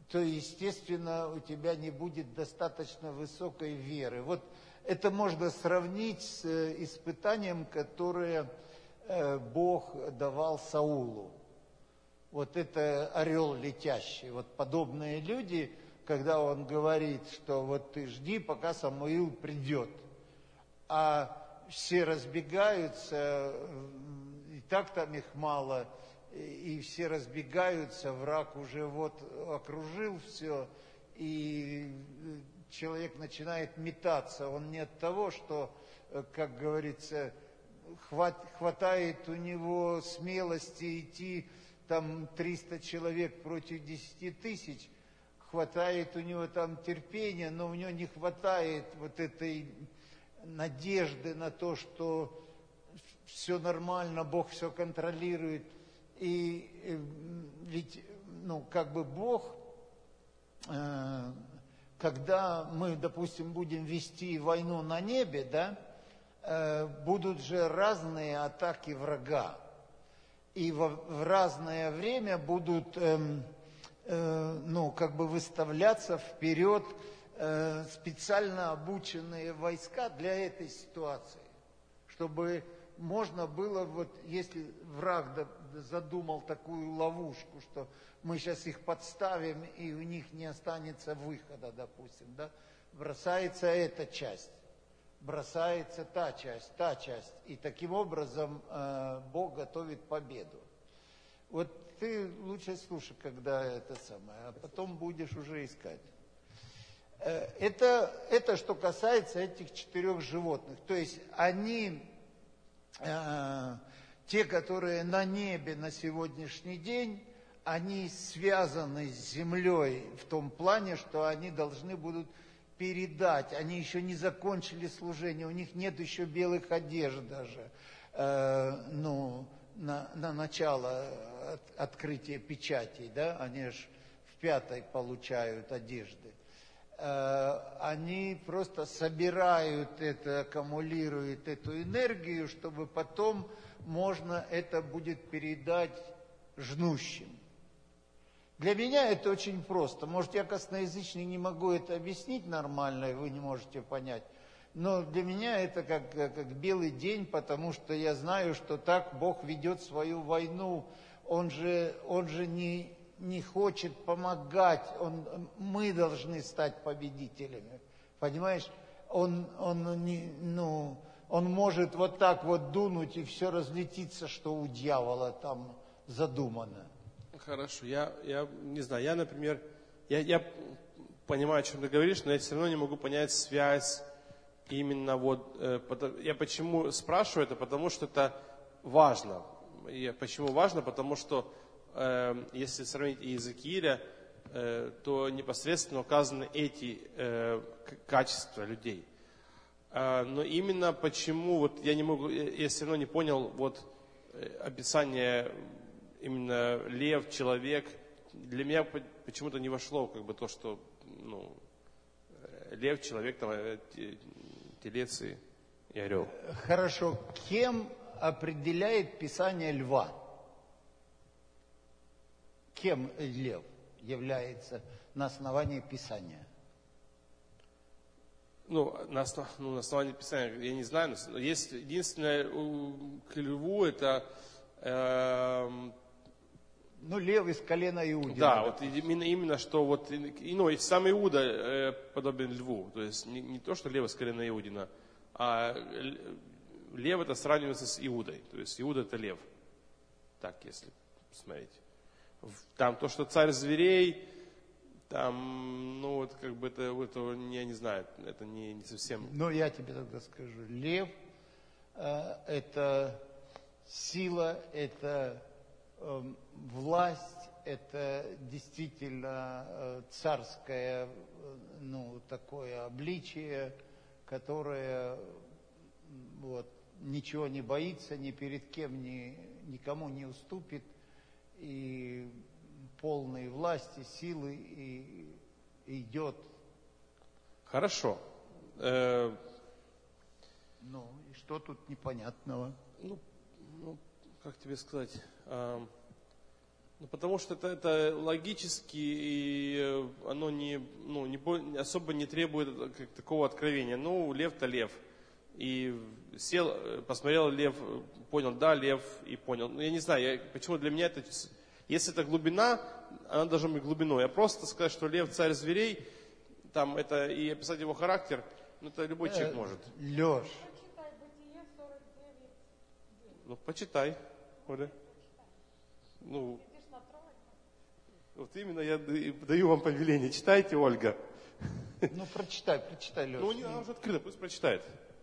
то, естественно, у тебя не будет достаточно высокой веры. Вот это можно сравнить с испытанием, которое Бог давал Саулу. Вот это орел летящий. Вот подобные люди, когда он говорит, что вот ты жди, пока Самуил придет. А все разбегаются, и так там их мало, и все разбегаются, враг уже вот окружил все, и человек начинает метаться. Он не от того, что, как говорится, хватает у него смелости идти, там триста человек против десяти тысяч, хватает у него там терпения, но у него не хватает вот этой надежды на то, что все нормально, Бог все контролирует. И ведь, ну, как бы Бог, э, когда мы, допустим, будем вести войну на небе, да, э, будут же разные атаки врага. И в, в разное время будут, э, э, ну, как бы выставляться вперед э, специально обученные войска для этой ситуации, чтобы можно было, вот, если враг задумал такую ловушку, что мы сейчас их подставим, и у них не останется выхода, допустим, да, бросается эта часть, бросается та часть, та часть, и таким образом э, Бог готовит победу. Вот ты лучше слушай, когда это самое, а потом будешь уже искать. Э, это, это что касается этих четырех животных, то есть они... Те, которые на небе на сегодняшний день, они связаны с землей в том плане, что они должны будут передать. Они еще не закончили служение, у них нет еще белых одежд даже, э, ну, на, на начало от, открытия печатей, да, они же в пятой получают одежды. Они просто собирают это, аккумулируют эту энергию, чтобы потом можно это будет передать жнущим. Для меня это очень просто. Может, я косноязычный не могу это объяснить нормально, и вы не можете понять. Но для меня это как, как белый день, потому что я знаю, что так Бог ведет свою войну. Он же, он же не... не хочет помогать, он, мы должны стать победителями, понимаешь? Он, он, не, ну, он может вот так вот дунуть, и все разлетится, что у дьявола там задумано. Хорошо, я, я не знаю, я, например, я, я понимаю, о чем ты говоришь, но я все равно не могу понять связь именно вот, э, я почему спрашиваю это, потому что это важно. И почему важно? Потому что если сравнить Иезекииля, то непосредственно указаны эти качества людей. Но именно почему, вот я не могу, я все равно не понял, вот описание именно лев, человек, для меня почему-то не вошло как бы то, что, ну, лев, человек, там, телец и, и орел. Хорошо, кем определяет Писание льва? Кем лев является на основании Писания? Ну, на, основ, ну, на основании Писания, я не знаю, но есть единственное, к льву это... Э, ну, лев из колена Иудина. Да, вот именно, именно что вот, и, ну, и сам Иуда э, подобен льву, то есть не, не то, что лев из колена Иудина, а лев это сравнивается с Иудой, то есть Иуда это лев, так, если посмотреть. Там то, что царь зверей, там, ну, вот как бы это, это я не знаю, это не, не совсем... Ну, я тебе тогда скажу, лев э, это сила, это э, власть, это действительно э, царское, э, ну, такое обличие, которое вот, ничего не боится, ни перед кем, ни, никому не уступит, и полной власти, силы и, и идет. Хорошо. Э... Ну, и что тут непонятного? Ну, ну как тебе сказать? Э... Ну, потому что это, это логически, и оно не, ну, не, особо не требует как, такого откровения. Ну, лев-то лев. И сел, посмотрел лев, понял, да, лев, и понял. Ну, я не знаю, я, почему для меня это... Если это глубина, она должна быть глубиной. А просто сказать, что лев царь зверей, там это и описать его характер, ну, это любой человек может. Леш. Почитай Бытие сорок девять. Ну, почитай, Оля. Ну, вот именно я даю вам повеление. Читайте, Ольга. Ну, прочитай, прочитай, Леш. Ну, у нее она уже открыта, пусть прочитает.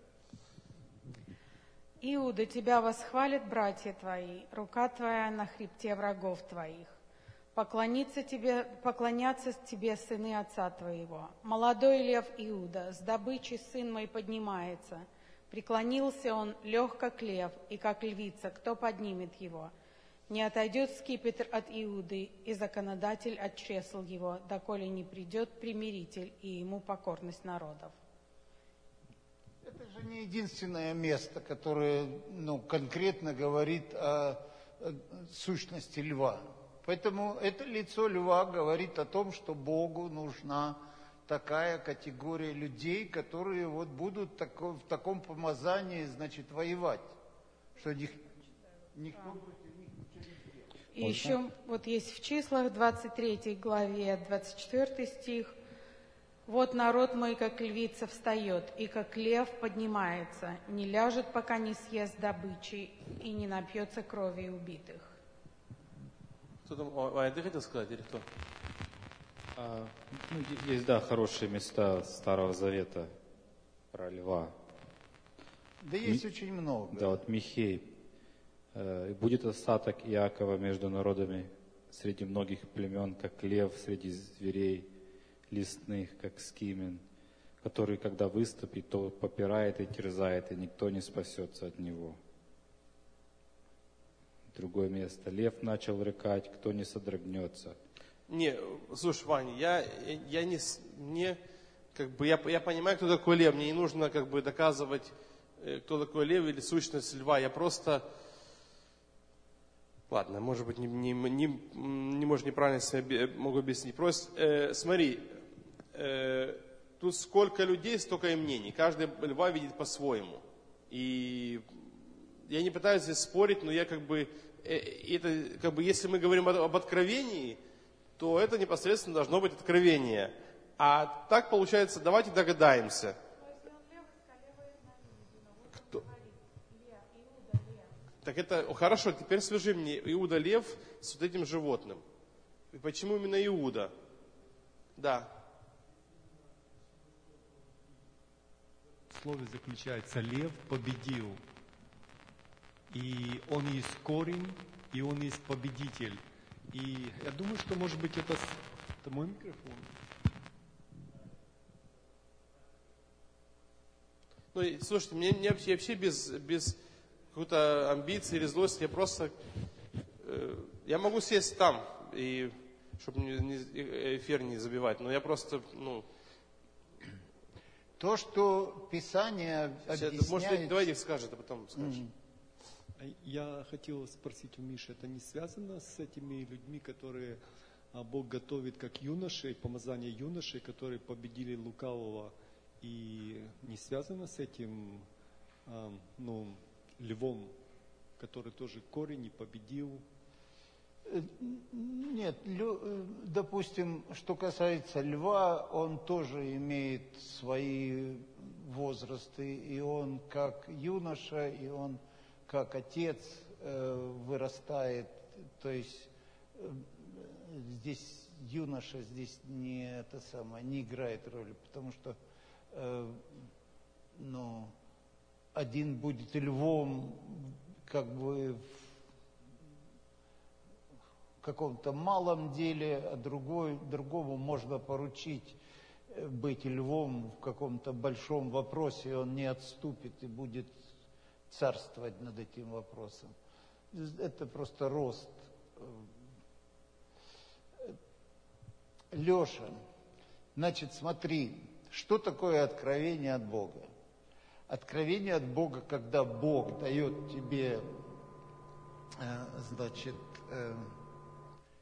Иуда, тебя восхвалят братья твои, рука твоя на хребте врагов твоих. Поклониться тебе, поклонятся тебе сыны отца твоего. Молодой лев Иуда, с добычей сын мой поднимается. Преклонился он, лег как лев, и как львица, кто поднимет его? Не отойдет скипетр от Иуды, и законодатель от чресл его, доколе не придет примиритель, и ему покорность народов. Это же не единственное место, которое, ну, конкретно говорит о, о сущности льва. Поэтому это лицо льва говорит о том, что Богу нужна такая категория людей, которые вот будут тако, в таком помазании, значит, воевать. Что них, никто против них ничего не сделает. И еще вот есть в числах двадцать третьей главе, двадцать четвёртый стих. «Вот народ мой, как львица, встает, и как лев поднимается, не ляжет, пока не съест добычи, и не напьется крови убитых». Кто там? Ваня, ты хотел сказать или кто? А, ну, есть, да, хорошие места Старого Завета про льва. Да есть Ми... очень много. Да, вот Михей. Э, «Будет остаток Иакова между народами среди многих племен, как лев среди зверей лесных, как скимен, который, когда выступит, то попирает и терзает, и никто не спасется от него». Другое место. «Лев начал рыкать, кто не содрогнется». Не, слушай, Ваня, я, я не, не как бы, я, я понимаю, кто такой лев. Мне не нужно как бы доказывать, кто такой лев или сущность льва. Я просто, ладно, может быть, не, не, не, не может неправильно себе могу объяснить. Просто э, смотри, э, тут сколько людей, столько и мнений. Каждый льва видит по-своему. И я не пытаюсь здесь спорить, но я как бы, э, это, как бы, если мы говорим об, об откровении, то это непосредственно должно быть откровение. А так получается, давайте догадаемся. Кто? Так это, хорошо, теперь свяжи мне Иуда лев с вот этим животным. И почему именно Иуда? Да. В слове заключается: лев победил. И он есть корень, и он есть победитель. И я думаю, что, может быть, это, это мой микрофон. Ну, слушайте, мне, мне вообще, вообще без, без какой-то амбиции или злости, я просто, э, я могу сесть там, и, чтобы не, не, эфир не забивать, но я просто, ну... То, что Писание объясняет... Может, давайте скажет, а потом скажешь. Mm-hmm. Я хотел спросить у Миши, это не связано с этими людьми, которые Бог готовит как юношей, помазание юношей, которые победили лукавого, и не связано с этим, ну, львом, который тоже корень и победил? Нет, допустим, что касается льва, он тоже имеет свои возрасты, и он как юноша, и он как отец э, вырастает, то есть э, здесь юноша здесь не это самое, не играет роли, потому что э, ну, один будет львом как бы в каком-то малом деле, а другой, другому можно поручить быть львом в каком-то большом вопросе, и он не отступит и будет царствовать над этим вопросом. Это просто рост. Леша, значит, смотри, что такое откровение от Бога? Откровение от Бога, когда Бог дает тебе, значит,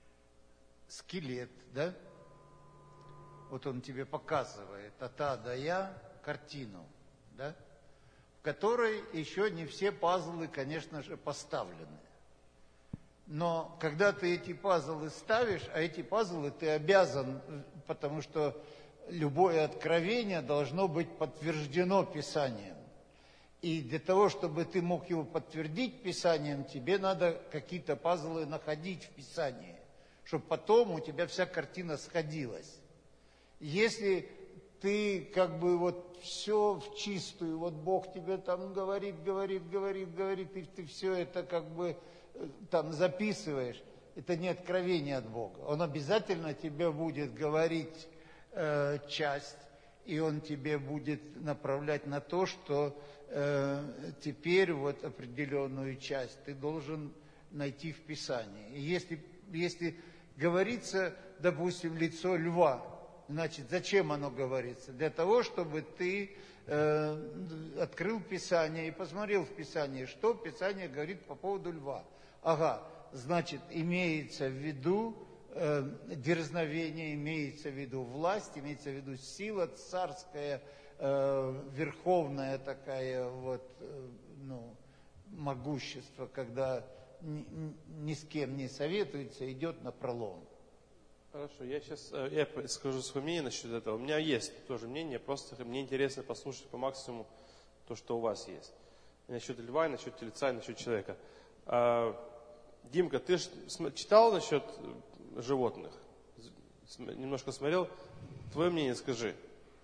скелет, да? Вот он тебе показывает от А до Я картину, да? В которой еще не все пазлы, конечно же, поставлены. Но когда ты эти пазлы ставишь, а эти пазлы ты обязан, потому что любое откровение должно быть подтверждено Писанием. И для того, чтобы ты мог его подтвердить Писанием, тебе надо какие-то пазлы находить в Писании, чтобы потом у тебя вся картина сходилась. Если ты как бы вот все в чистую, вот Бог тебе там говорит, говорит, говорит, говорит, и ты все это как бы там записываешь, это не откровение от Бога. Он обязательно тебе будет говорить э, часть, и он тебе будет направлять на то, что э, теперь вот определенную часть ты должен найти в Писании. И если, если говорится, допустим, лицо льва, значит, зачем оно говорится? Для того, чтобы ты э, открыл Писание и посмотрел в Писании, что Писание говорит по поводу льва. Ага, значит, имеется в виду э, дерзновение, имеется в виду власть, имеется в виду сила царская, э, верховная такая вот, э, ну, могущество, когда ни, ни с кем не советуется, идет на пролом. Хорошо, я сейчас я скажу свое мнение насчет этого. У меня есть тоже мнение, просто мне интересно послушать по максимуму то, что у вас есть. И насчет льва, и насчет тельца, и насчет человека. А, Димка, ты ж читал насчет животных? Немножко смотрел. Твое мнение скажи.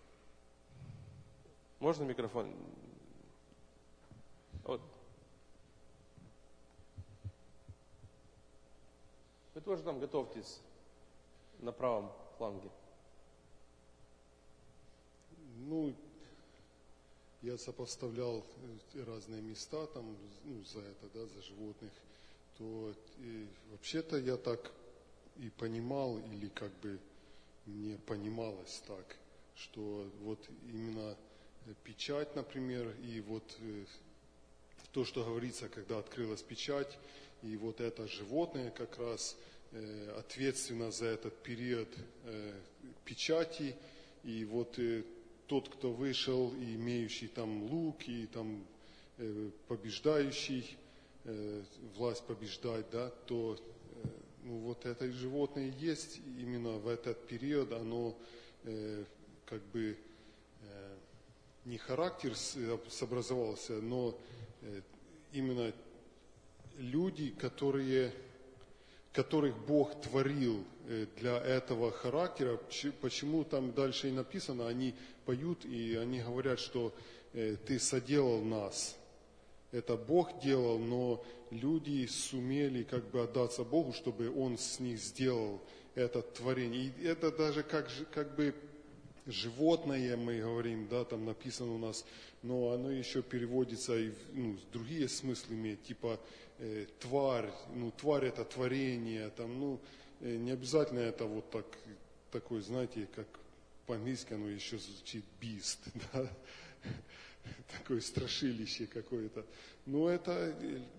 Можно микрофон? Вот. Вы тоже там готовьтесь на правом фланге. Ну, я сопоставлял разные места там, ну, за это, да, за животных, то и, вообще-то я так и понимал, или как бы мне понималось так, что вот именно печать, например, и вот э, то, что говорится, когда открылась печать, и вот это животное как раз э, ответственно за этот период э, печати, и вот э, тот, кто вышел, и имеющий там лук, и там э, побеждающий, э, власть побеждать, да, то э, ну, вот это животное есть именно в этот период, оно э, как бы э, не характер сообразовался, но э, именно люди, которые, которых Бог творил для этого характера. Почему там дальше и написано, они поют и они говорят, что ты соделал нас. Это Бог делал, но люди сумели как бы отдаться Богу, чтобы Он с них сделал это творение. И это даже как, как бы животное, мы говорим, да, там написано у нас, но оно еще переводится и ну, другие смыслы имеет, типа э, тварь, ну тварь это творение, там, ну э, не обязательно это вот так, такой, знаете, как по-английски оно еще звучит beast, да, такое страшилище какое-то. Но это,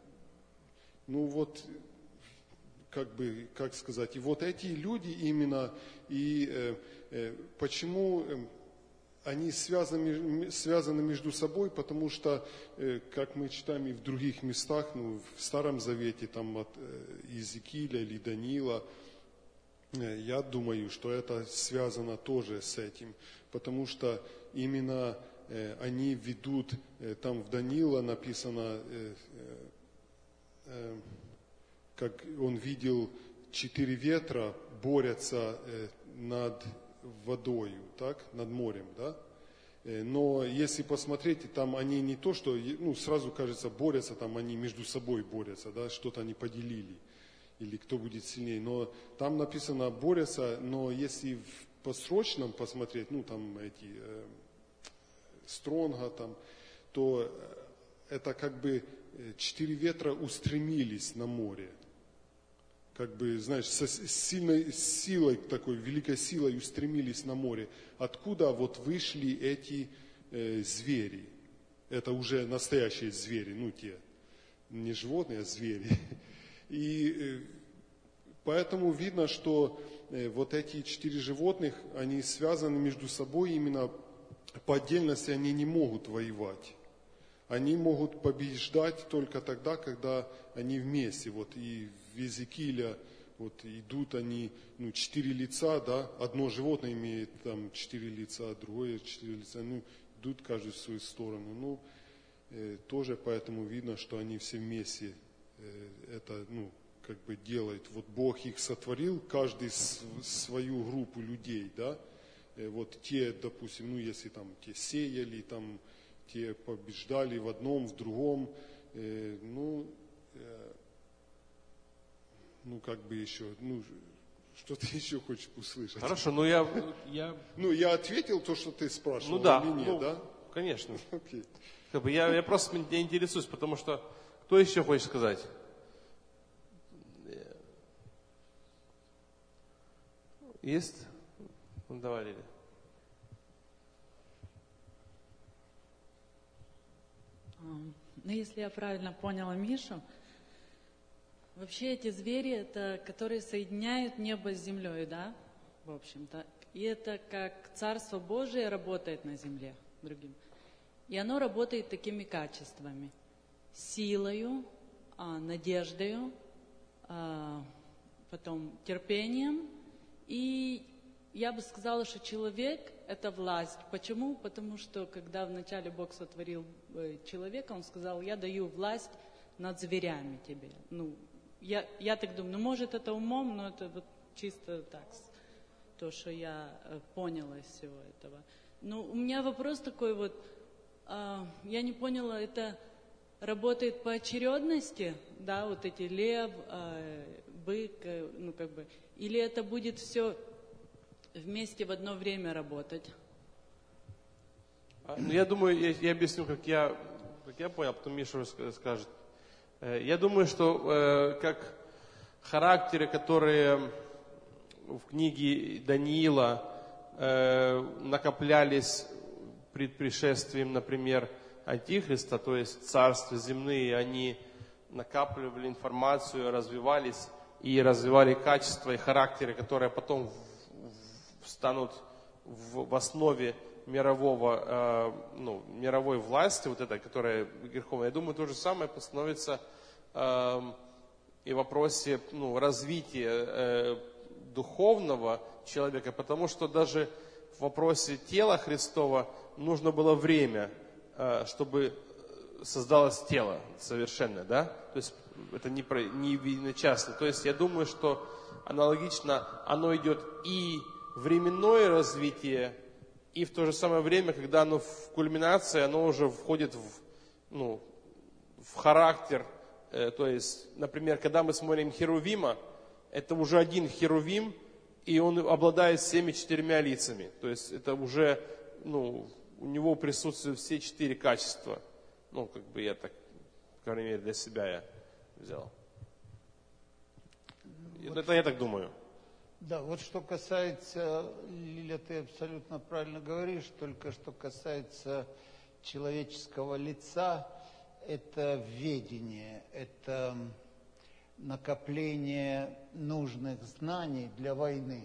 ну вот, как бы, как сказать, и вот эти люди именно, и э, э, почему э, они связаны, связаны между собой, потому что, э, как мы читаем и в других местах, ну, в Старом Завете, там от э, Иезекииля или Даниила, э, я думаю, что это связано тоже с этим, потому что именно э, они ведут, э, там в Даниила написано, э, э, как он видел, четыре ветра борются э, над водою, так, над морем, да? Э, но если посмотреть, там они не то, что, ну, сразу кажется, борются, там они между собой борются, да, что-то они поделили, или кто будет сильнее, но там написано борются, но если в посрочном посмотреть, ну, там эти э, Стронга, там, то это как бы четыре ветра устремились на море. Как бы, знаешь, со сильной силой, такой великой силой устремились на море. Откуда вот вышли эти э, звери? Это уже настоящие звери, ну те, не животные, а звери. И э, поэтому видно, что э, вот эти четыре животных, они связаны между собой именно по отдельности, они не могут воевать. Они могут побеждать только тогда, когда они вместе. Вот и в Иезекииля вот идут они, ну, четыре лица, да, одно животное имеет там четыре лица, другое четыре лица, ну, идут каждый в свою сторону. Ну, э, тоже поэтому видно, что они все вместе э, это, ну, как бы делают. Вот Бог их сотворил, каждый с, свою группу людей, да. Э, вот те, допустим, ну, если там те сеяли, там, те побеждали в одном, в другом, э, ну, э, ну, как бы еще, ну, что ты еще хочешь услышать? Хорошо, ну я, я... Ну, я ответил то, что ты спрашивал, Ну да, или нет, ну, да? конечно. Окей. Как бы я, я просто не интересуюсь, потому что кто еще хочет сказать? Есть? Ну, давай, Лиля. Ну, если я правильно поняла Мишу, вообще эти звери, это которые соединяют небо с землей, да, в общем-то. И это как Царство Божие работает на земле, другим. И оно работает такими качествами. Силою, а, надеждою, а, потом терпением. И я бы сказала, что человек – это власть. Почему? Потому что, когда вначале Бог сотворил человека, Он сказал, я даю власть над зверями тебе. Ну, я, я так думаю, ну, может, это умом, но это вот чисто так, то, что я поняла из всего этого. Ну, у меня вопрос такой вот, а, я не поняла, это работает по очередности, да, вот эти лев, а, бык, ну, как бы, или это будет все вместе в одно время работать? Ну, я думаю, я, я объясню, как я, как я понял, потом Миша скажет. Я думаю, что э, как характеры, которые в книге Даниила э, накоплялись пред пришествием, например, Антихриста, то есть царства земные, они накапливали информацию, развивались и развивали качества и характеры, которые потом в, в, станут в, в основе мирового, э, ну, мировой власти, вот этой, которая верховная. Я думаю, то же самое становится э, и в вопросе, ну, развития э, духовного человека, потому что даже в вопросе тела Христова нужно было время, э, чтобы создалось тело совершенное, да? То есть это не, про, не единочасно. То есть я думаю, что аналогично оно идет и временное развитие, и в то же самое время, когда оно в кульминации, оно уже входит в, ну, в характер. Э, то есть, например, когда мы смотрим Херувима, это уже один Херувим, и он обладает всеми четырьмя лицами. То есть это уже, ну, у него присутствуют все четыре качества. Ну, как бы я так, по крайней мере, для себя я взял. Вот это я так думаю. Да, вот что касается, Лиля, ты абсолютно правильно говоришь, только что касается человеческого лица, это ведение, это накопление нужных знаний для войны.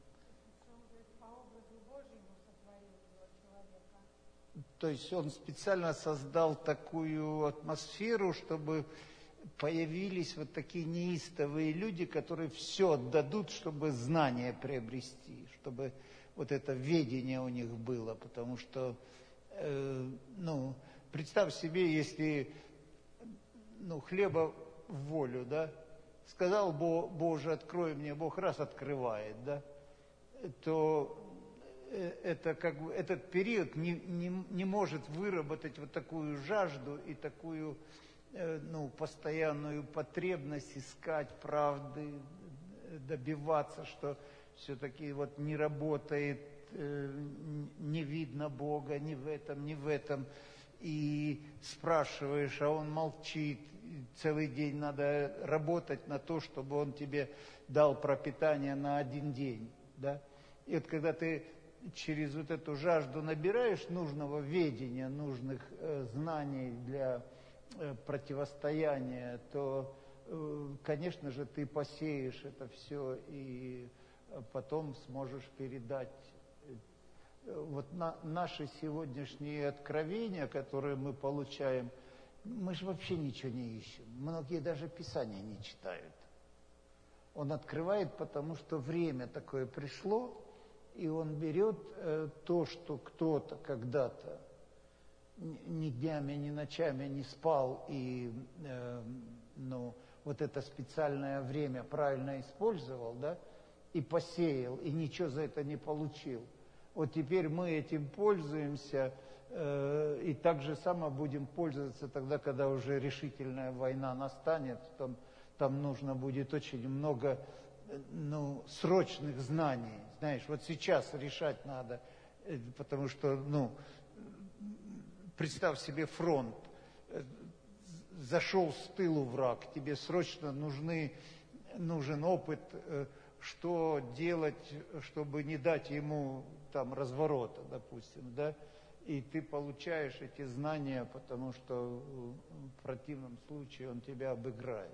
То есть он специально создал такую атмосферу, чтобы появились вот такие неистовые люди, которые все отдадут, чтобы знания приобрести, чтобы вот это ведение у них было. Потому что, э, ну, представь себе, если, ну, хлеба в волю, да, сказал Боже, открой мне, Бог раз открывает, да, то это как бы этот период не, не, не может выработать вот такую жажду и такую, ну, постоянную потребность искать правды, добиваться, что все-таки вот не работает, не видно Бога ни в этом, ни в этом. И спрашиваешь, а он молчит. Целый день надо работать на то, чтобы он тебе дал пропитание на один день. Да? И вот когда ты через вот эту жажду набираешь нужного ведения, нужных э, знаний для э, противостояния, то, э, конечно же, ты посеешь это все, и потом сможешь передать. Вот на, наши сегодняшние откровения, которые мы получаем, мы же вообще ничего не ищем. Многие даже Писания не читают. Он открывает, потому что время такое пришло, и он берет э, то, что кто-то когда-то ни днями, ни ночами не спал, и э, ну, вот это специальное время правильно использовал, да, и посеял, и ничего за это не получил. Вот теперь мы этим пользуемся, э, и так же само будем пользоваться тогда, когда уже решительная война настанет. Там, там нужно будет очень много ну, срочных знаний. Знаешь, вот сейчас решать надо, потому что, ну, представь себе фронт, зашел с тылу враг, тебе срочно нужны, нужен опыт, что делать, чтобы не дать ему там разворота, допустим, да, и ты получаешь эти знания, потому что в противном случае он тебя обыграет.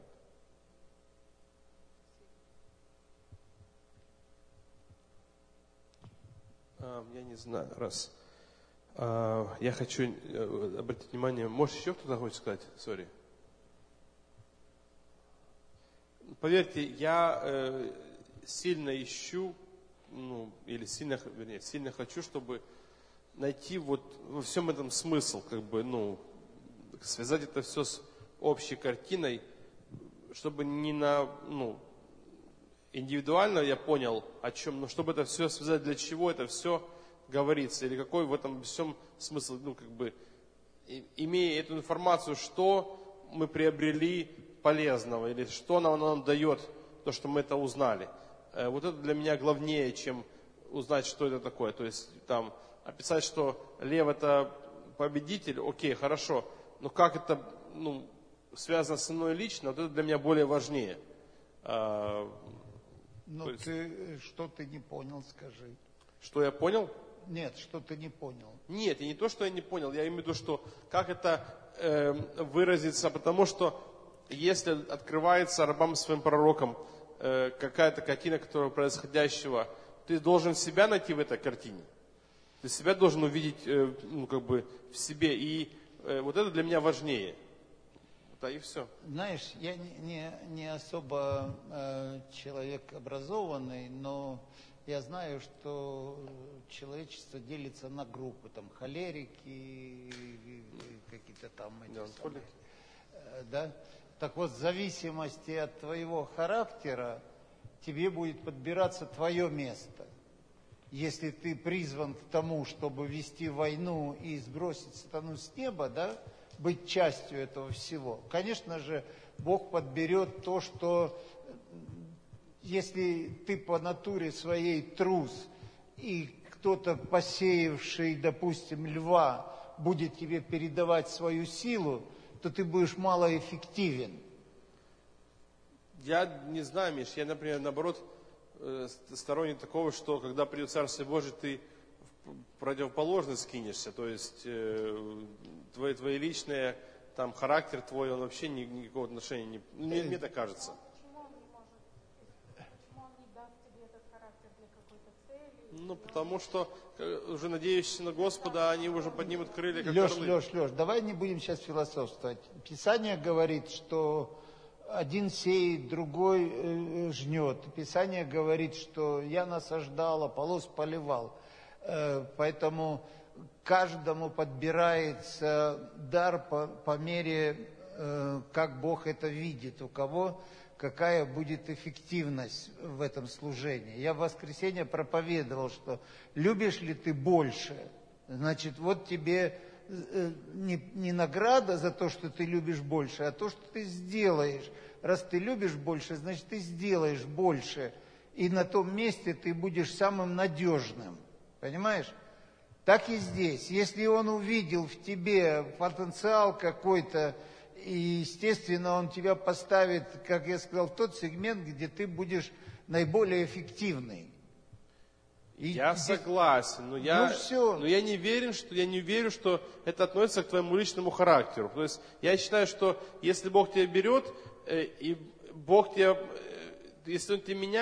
Я не знаю, раз. Я хочу обратить внимание, может еще кто-то хочет сказать? Сори. Поверьте, я сильно ищу, ну, или сильно, вернее, сильно хочу, чтобы найти вот во всем этом смысл, как бы, ну, связать это все с общей картиной, чтобы не на, ну, индивидуально я понял, о чем, но чтобы это все связать, для чего это все говорится, или какой в этом всем смысл, ну, как бы, имея эту информацию, что мы приобрели полезного, или что нам, нам дает то, что мы это узнали. Вот это для меня главнее, чем узнать, что это такое. То есть, там, описать, что лев это победитель, окей, хорошо, но как это, ну, связано со мной лично, вот это для меня более важнее. Ну, есть... ты, что ты не понял, скажи. Что я понял? Нет, что ты не понял. Нет, и не то, что я не понял, я имею в виду, что как это э, выразится, потому что если открывается рабам своим пророкам э, какая-то картина, которая происходящего, ты должен себя найти в этой картине. Ты себя должен увидеть э, ну, как бы в себе, и э, вот это для меня важнее. Да, и все. Знаешь, я не, не, не особо э, человек образованный, но я знаю, что человечество делится на группы, там холерики, какие-то там эти самые, э, да. Так вот, в зависимости от твоего характера тебе будет подбираться твое место. Если ты призван к тому, чтобы вести войну и сбросить сатану с неба, да, быть частью этого всего. Конечно же, Бог подберет то, что если ты по натуре своей трус, и кто-то, посеявший, допустим, льва, будет тебе передавать свою силу, то ты будешь малоэффективен. Я не знаю, Миш, я, например, наоборот, сторонник такого, что когда придет Царствие Божие, ты в противоположность скинешься, то есть э, твой, твой личный там, характер твой, он вообще ни, никакого отношения не... Ну, мне, мне так кажется. Ну, потому что уже надеющиеся на Господа, они уже поднимут крылья, как Леш, орлы. Леш, Леш, давай не будем сейчас философствовать. Писание говорит, что один сеет, другой э, жнет. Писание говорит, что я насаждал, Аполлос поливал. Э, поэтому каждому подбирается дар по, по мере, э, как Бог это видит, у кого какая будет эффективность в этом служении. Я в воскресенье проповедовал, что любишь ли ты больше, значит, вот тебе не, не награда за то, что ты любишь больше, а то, что ты сделаешь. Раз ты любишь больше, значит, ты сделаешь больше. И на том месте ты будешь самым надежным. Понимаешь? Так и здесь. Если он увидел в тебе потенциал какой-то, и, естественно, он тебя поставит, как я сказал, в тот сегмент, где ты будешь наиболее эффективный. И я здесь... согласен, но я, ну, все. но я не верю, что я не верю, что это относится к твоему личному характеру. То есть я считаю, что если Бог тебя берет, э, и Бог тебя, э, если Он тебя меняет,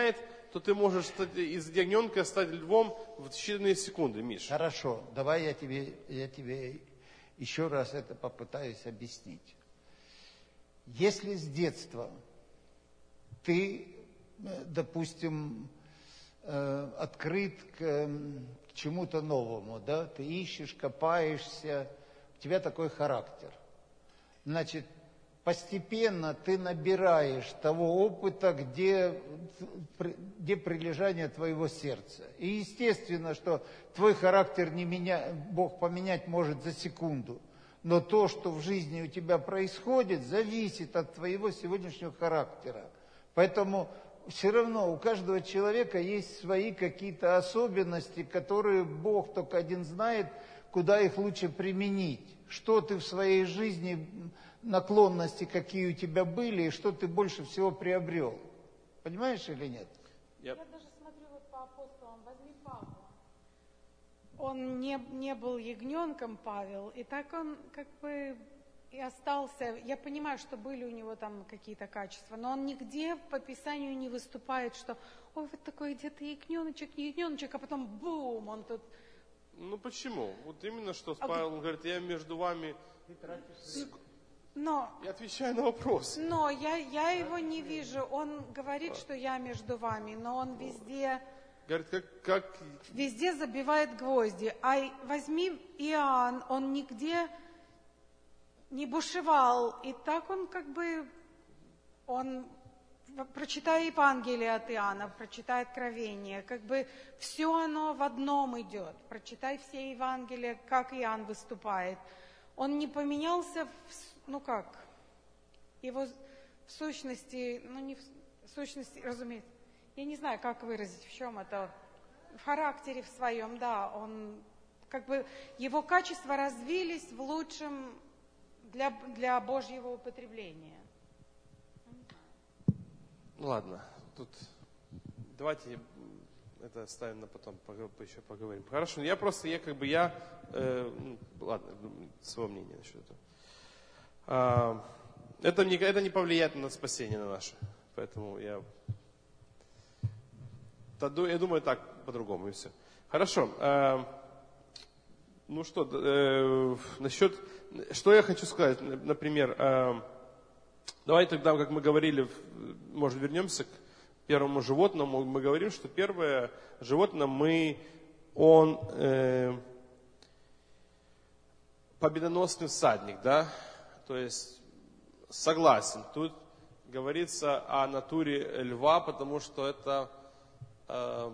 то ты можешь стать, из ягненка стать львом в считанные секунды, Миш. Хорошо, давай я тебе, я тебе еще раз это попытаюсь объяснить. Если с детства ты, допустим, открыт к чему-то новому, да, ты ищешь, копаешься, у тебя такой характер. Значит, постепенно ты набираешь того опыта, где, где прилежание твоего сердца. И естественно, что твой характер не меня, Бог поменять может за секунду. Но то, что в жизни у тебя происходит, зависит от твоего сегодняшнего характера. Поэтому все равно у каждого человека есть свои какие-то особенности, которые Бог только один знает, куда их лучше применить. Что ты в своей жизни, наклонности какие у тебя были, и что ты больше всего приобрел. Понимаешь или нет? Yep. Я даже смотрю вот по апостолам, возьми Павла. Он не, не был ягненком, Павел, и так он как бы и остался. Я понимаю, что были у него там какие-то качества, но он нигде по Писанию не выступает, что ой, вот такой где-то ягненочек, не ягненочек, а потом бум, он тут... Ну почему? Вот именно что Павел говорит, я между вами... Но, я отвечаю на вопрос. Но я, я его не вижу. Он говорит, что я между вами, но он везде... Говорит, как, как... Везде забивает гвозди. А возьми Иоанн, он нигде не бушевал. И так он как бы... Он... Прочитай Евангелие от Иоанна, прочитай Откровение. Как бы все оно в одном идет. Прочитай все Евангелия, как Иоанн выступает. Он не поменялся, в, ну как, его в сущности, ну не в, в сущности, разумеется, я не знаю, как выразить, в чем это, в характере в своем, да, он, как бы, его качества развились в лучшем для, для Божьего употребления. Ну ладно, тут давайте это оставим на потом, еще поговорим. Хорошо, я просто, я как бы, я, э, ну, ладно, свое мнение насчет этого. А, это, не, это не повлияет на спасение на наше, поэтому я, я думаю так по-другому и все. Хорошо, э, ну что, э, насчет, что я хочу сказать, например, э, давай тогда, как мы говорили, может вернемся к первому животному, мы говорим, что первое животное, мы, он э, победоносный всадник, да, то есть согласен. Тут говорится о натуре льва, потому что это э,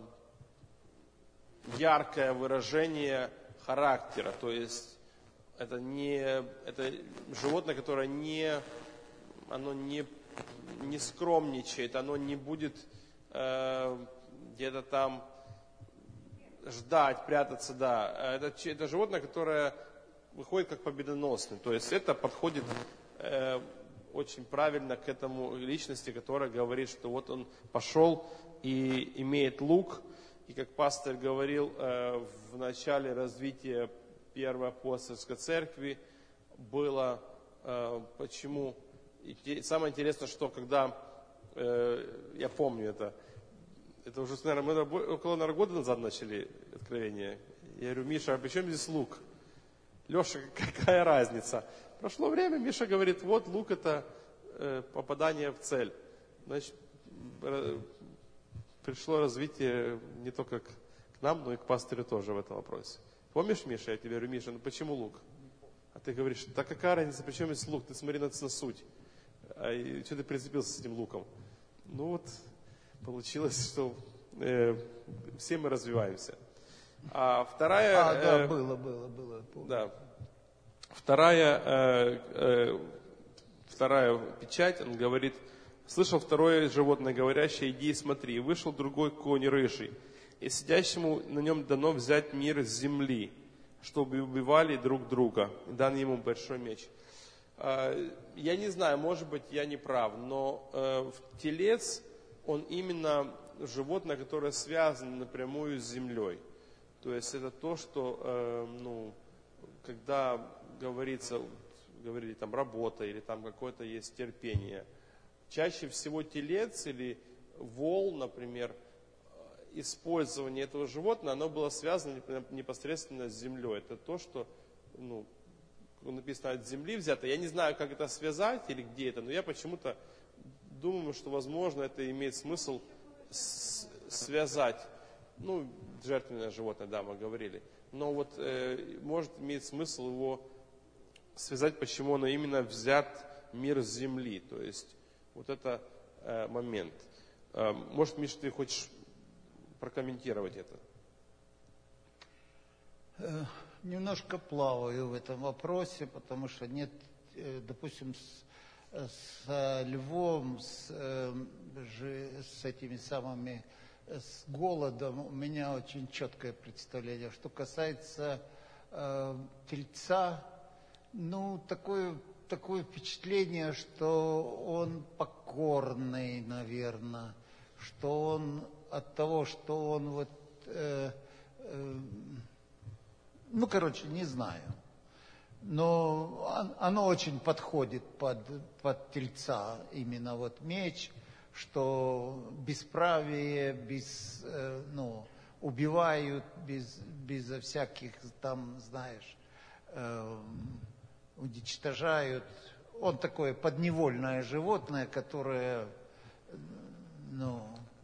яркое выражение характера, то есть это не, это животное, которое не, оно не не скромничает, оно не будет э, где-то там ждать, прятаться, да. Это, это животное, которое выходит как победоносный. То есть это подходит э, очень правильно к этому личности, которая говорит, что вот он пошел и имеет лук. И как пастор говорил, э, в начале развития Первой апостольской церкви было, э, почему... И самое интересное, что когда, э, я помню это, это уже, наверное, мы около наверное, года назад начали откровение. Я говорю, Миша, а при чем здесь лук? Леша, какая разница? Прошло время, Миша говорит, вот лук это э, попадание в цель. Значит, э, пришло развитие не только к, к нам, но и к пастырю тоже в этом вопросе. Помнишь, Миша, я тебе говорю, Миша, ну почему лук? А ты говоришь, да какая разница, при чем здесь лук? Ты смотри на, на суть. А что ты прицепился с этим луком? Ну вот, получилось, что э, все мы развиваемся. А вторая... А, да, э, было, было, было. Помню. Да. Вторая, э, э, вторая печать, он говорит, слышал второе животное, говорящее, иди и смотри. И вышел другой конь рыжий, и сидящему на нем дано взять мир с земли, чтобы убивали друг друга. И дан ему большой меч. Я не знаю, может быть, я не прав, но э, телец, он именно животное, которое связано напрямую с землей. То есть это то, что, э, ну, когда говорится, говорили там работа или там какое-то есть терпение, чаще всего телец или вол, например, использование этого животного, оно было связано непосредственно с землей. Это то, что, ну, написано от земли взято. Я не знаю, как это связать или где это, но я почему-то думаю, что, возможно, это имеет смысл с- связать. Ну, жертвенное животное, да, мы говорили. Но вот э, может иметь смысл его связать, почему оно именно взят мир с земли. То есть вот это э, момент. Э, может, Миша, ты хочешь прокомментировать это? Э, Немножко плаваю в этом вопросе, потому что нет, э, допустим, с, с львом, с, э, же, с этими самыми, э, с голодом у меня очень четкое представление. Что касается э, тельца, ну, такое, такое впечатление, что он покорный, наверное, что он от того, что он вот... Э, э, Ну, короче, не знаю. Но оно очень подходит под, под тельца, именно вот меч, что бесправие, без, э, ну, убивают без, безо всяких там, знаешь, э, уничтожают. Он такое подневольное животное, которое, ну...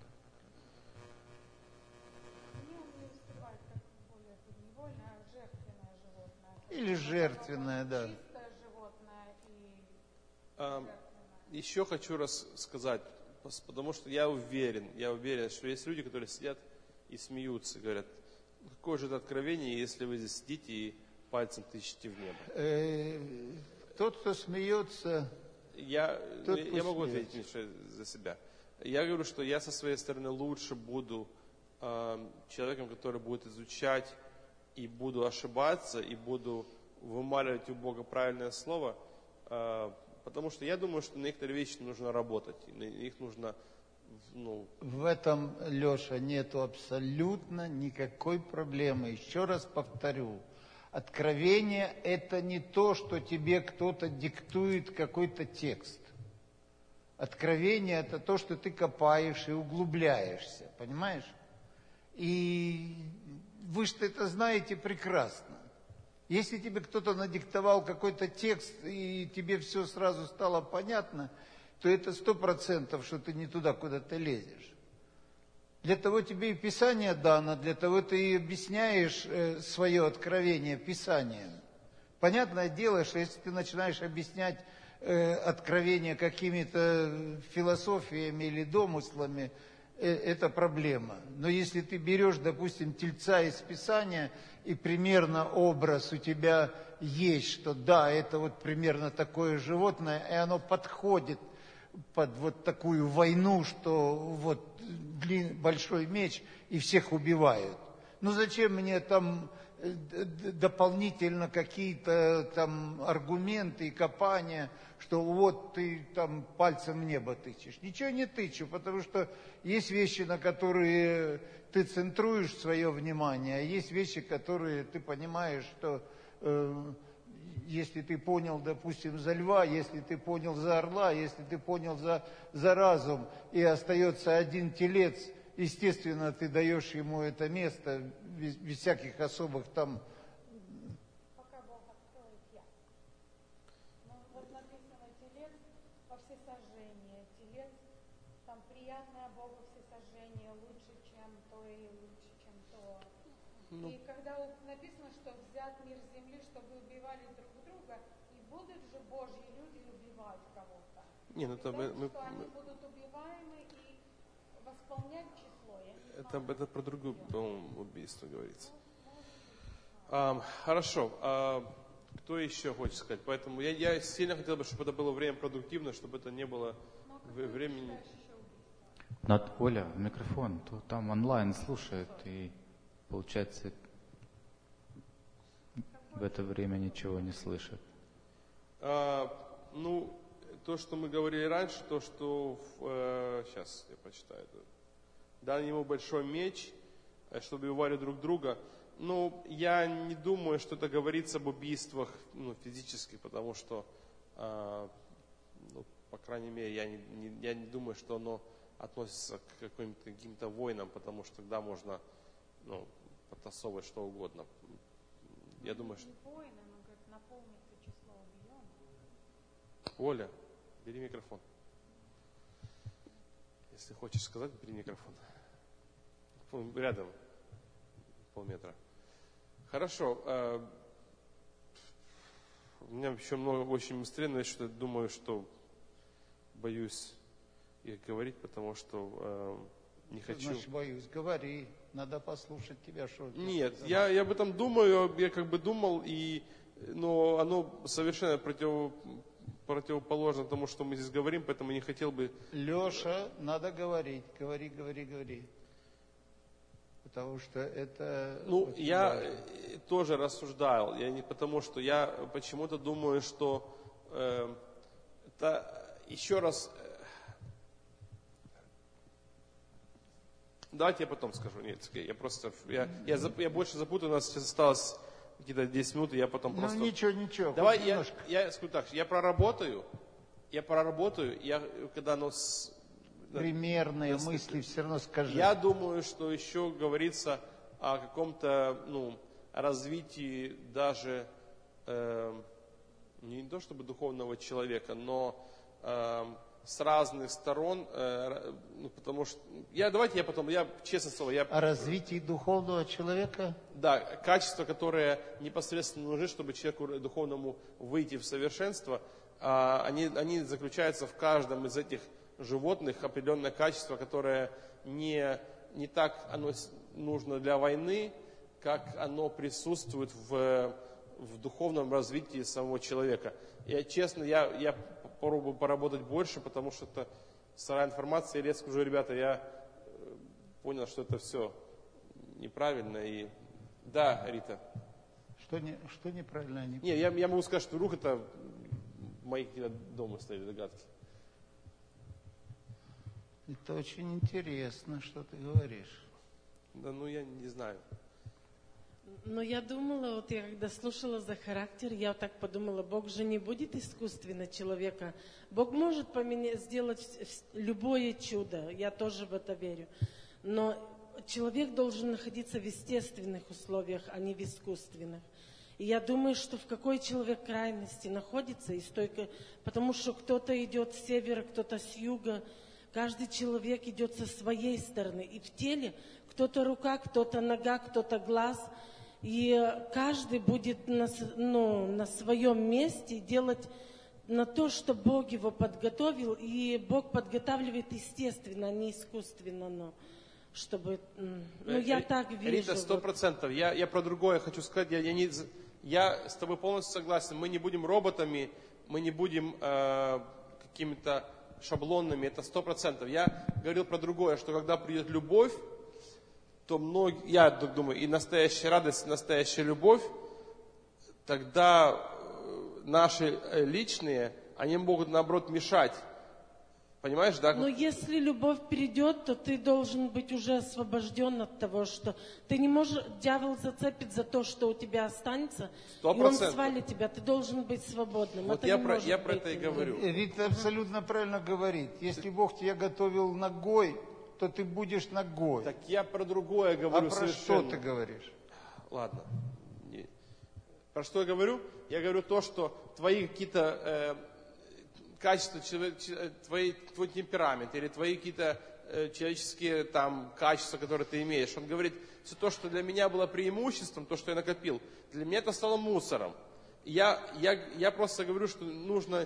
Или жертвенное, да. Чистое животное и А, еще хочу раз сказать, потому что я уверен, я уверен, что есть люди, которые сидят и смеются, говорят, какое же это откровение, если вы здесь сидите и пальцем тычете в небо. Э, Тот, кто смеется, Я, Тот я, пусть я могу смеется. ответить, Миша, за себя. Я говорю, что я со своей стороны лучше буду э, человеком, который будет изучать и буду ошибаться, и буду вымаливать у Бога правильное слово, э, потому что я думаю, что на некоторые вещи нужно работать, и на них нужно, ну, в этом, Леша, нету абсолютно никакой проблемы. Еще раз повторю, откровение – это не то, что тебе кто-то диктует какой-то текст. Откровение – это то, что ты копаешь и углубляешься, понимаешь? И вы же это знаете прекрасно. Если тебе кто-то надиктовал какой-то текст, и тебе все сразу стало понятно, то это сто процентов, что ты не туда, куда ты лезешь. Для того тебе и Писание дано, для того ты и объясняешь э, свое откровение Писанием. Понятное дело, что если ты начинаешь объяснять э, откровение какими-то философиями или домыслами, э, это проблема. Но если ты берешь, допустим, тельца из Писания, и примерно образ у тебя есть, что да, это вот примерно такое животное, и оно подходит под вот такую войну, что вот длин, большой меч и всех убивают. Ну зачем мне там дополнительно какие-то там аргументы и копания, что вот ты там пальцем в небо тычешь? Ничего не тычу, потому что есть вещи, на которые ты центруешь свое внимание, а есть вещи, которые ты понимаешь, что э, если ты понял, допустим, за льва, если ты понял за орла, если ты понял за, за разум, и остается один телец, естественно, ты даешь ему это место без, без всяких особых там... пока Бог откроет я. Ну, вот написано телец во всесожжение. Телец, там приятное Богу всесожжение, лучше, чем то и лучше, чем то. Ну. И когда вот написано, что взят мир с земли, чтобы убивали друг друга, и будут же Божьи люди убивать кого-то. не, ну И там то, мы, что они мы- будут убиваемы и восполнять число, я не это, знаю. это про другое, по-моему, убийство говорится. А, хорошо. А, кто еще хочет сказать? Поэтому я, я сильно хотел бы, чтобы это было время продуктивно, чтобы это не было в- времени. Над Оля, микрофон, то там онлайн слушает, и получается в это время ничего не слышит. А, ну, то, что мы говорили раньше, то, что... в, э, сейчас я прочитаю это. Дан ему большой меч, э, чтобы убивали друг друга. Ну, я не думаю, что это говорится об убийствах, ну, физических, потому что, а, ну, по крайней мере, я не, не- я не думаю, что оно относится к каким-то, каким-то войнам, потому что тогда можно, ну, потасовывать что угодно. Я думаю, что... Оля, бери микрофон. Если хочешь сказать, бери микрофон. Рядом, полметра. Хорошо. У меня еще много очень быстрее, но я что-то думаю, что боюсь их говорить, потому что э, не хочу. Значит, боюсь, говори. Надо послушать тебя, что. Нет, я, я об этом думаю, я как бы думал, и, но оно совершенно против, противоположно тому, что мы здесь говорим, поэтому не хотел бы... Леша, надо говорить, говори, говори, говори. Потому что это... Ну, я важно. Тоже рассуждал, я не потому, что я почему-то думаю, что э, это еще раз... Давайте я потом скажу. Нет, я просто, я, я, я больше запутаю, у нас сейчас осталось какие-то десять минут, и я потом ну, просто... Ну ничего, ничего. Давай я, я скажу так, я проработаю, я проработаю, я когда оно... С, Примерные на, мысли все равно скажи. Я думаю, что еще говорится о каком-то, ну, развитии даже, э, не то чтобы духовного человека, но... Э, с разных сторон, э, ну, потому что, я, давайте я потом, я, честно слово, я... О развитии духовного человека? Да, качества, которые непосредственно нужны, чтобы человеку духовному выйти в совершенство, э, они, они заключаются в каждом из этих животных, определенное качество, которое не, не так оно нужно для войны, как оно присутствует в, в духовном развитии самого человека. Я, честно, я, я попробую поработать больше, потому что это сырая информация. И я скажу, ребята, я понял, что это все неправильно. И да, Рита. Что, не, что неправильно? Не, не я, я могу сказать, что вдруг это мои какие-то домыслы, догадки. Это очень интересно, что ты говоришь. Да, ну я не знаю. Но я думала, вот я когда слушала за характер, я вот так подумала, Бог же не будет искусственно человека. Бог может поменять, сделать любое чудо, я тоже в это верю. Но человек должен находиться в естественных условиях, а не в искусственных. И я думаю, что в какой человек крайности находится, и столько, потому что кто-то идет с севера, кто-то с юга, каждый человек идет со своей стороны. И в теле кто-то рука, кто-то нога, кто-то глаз. И каждый будет на, ну, на своем месте делать на то, что Бог его подготовил. И Бог подготавливает естественно, а не искусственно. Но чтобы, ну, я так вижу. Рита, сто процентов. Я, я про другое хочу сказать. Я, я, не, я с тобой полностью согласен. Мы не будем роботами, мы не будем э, какими-то шаблонными. Это сто процентов. Я говорил про другое, что когда придет любовь, то многие, я думаю, и настоящая радость, настоящая любовь, тогда наши личные, они могут, наоборот, мешать. Понимаешь, да? Но если любовь придет, то ты должен быть уже освобожден от того, что ты не можешь, дьявол зацепит за то, что у тебя останется, сто процентов. И он свалит тебя, ты должен быть свободным. Вот это я, не про, может я быть. про это и говорю. Рита абсолютно правильно говорит. Если Бог тебя готовил ногой, то ты будешь ногой. Так я про другое говорю. А про совершенно. что ты говоришь? Ладно. Про что я говорю? Я говорю то, что твои какие-то э, качества, твои, твой темперамент или твои какие-то э, человеческие там качества, которые ты имеешь. Он говорит, все то, что для меня было преимуществом, то, что я накопил, для меня это стало мусором. Я, я, я просто говорю, что нужно...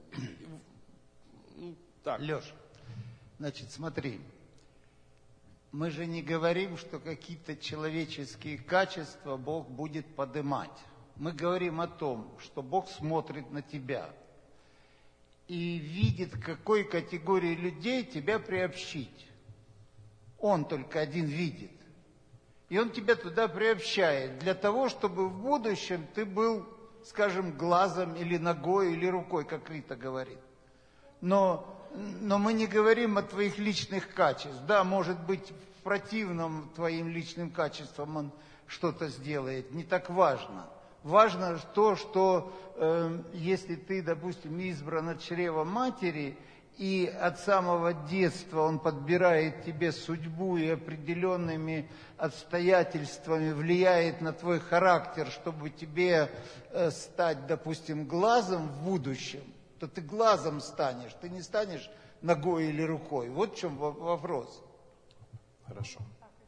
Так. Леш, значит, смотри. Мы же не говорим, что какие-то человеческие качества Бог будет поднимать. Мы говорим о том, что Бог смотрит на тебя и видит, к какой категории людей тебя приобщить. Он только один видит. И Он тебя туда приобщает для того, чтобы в будущем ты был, скажем, глазом или ногой, или рукой, как Рита говорит. Но... Но мы не говорим о твоих личных качествах. Да, может быть, в противном твоим личным качествам он что-то сделает. Не так важно. Важно то, что э, если ты, допустим, избран от чрева матери, и от самого детства он подбирает тебе судьбу и определенными обстоятельствами влияет на твой характер, чтобы тебе стать, допустим, глазом в будущем, то ты глазом станешь, ты не станешь ногой или рукой. Вот в чем вопрос. Хорошо.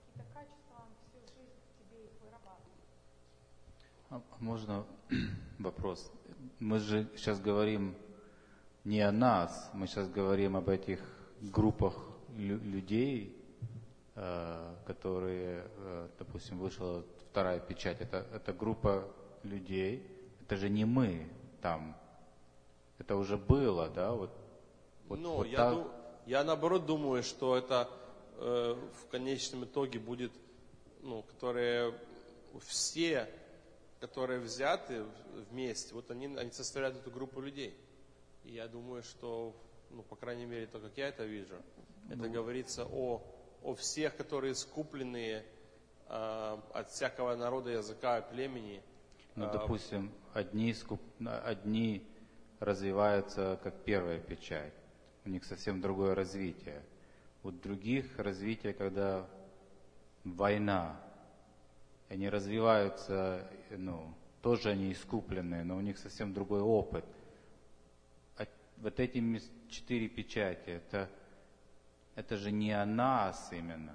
А можно вопрос? Мы же сейчас говорим не о нас, мы сейчас говорим об этих группах лю- людей, э, которые, э, допустим, вышла вторая печать. Это, это группа людей, это же не мы там, это уже было, да? Вот, вот, ну, вот я, так. ду- я наоборот думаю, что это э, в конечном итоге будет, ну, которые все, которые взяты вместе, вот они, они составляют эту группу людей. И я думаю, что, ну, по крайней мере, то, как я это вижу, это ну, говорится о, о всех, которые скупленные э, от всякого народа, языка, племени. Ну, допустим, одни, скуп... одни развиваются как первая печать, у них совсем другое развитие. У других развитие, когда война, они развиваются, ну, тоже они искупленные, но у них совсем другой опыт. А вот эти четыре печати, это, это же не о нас именно.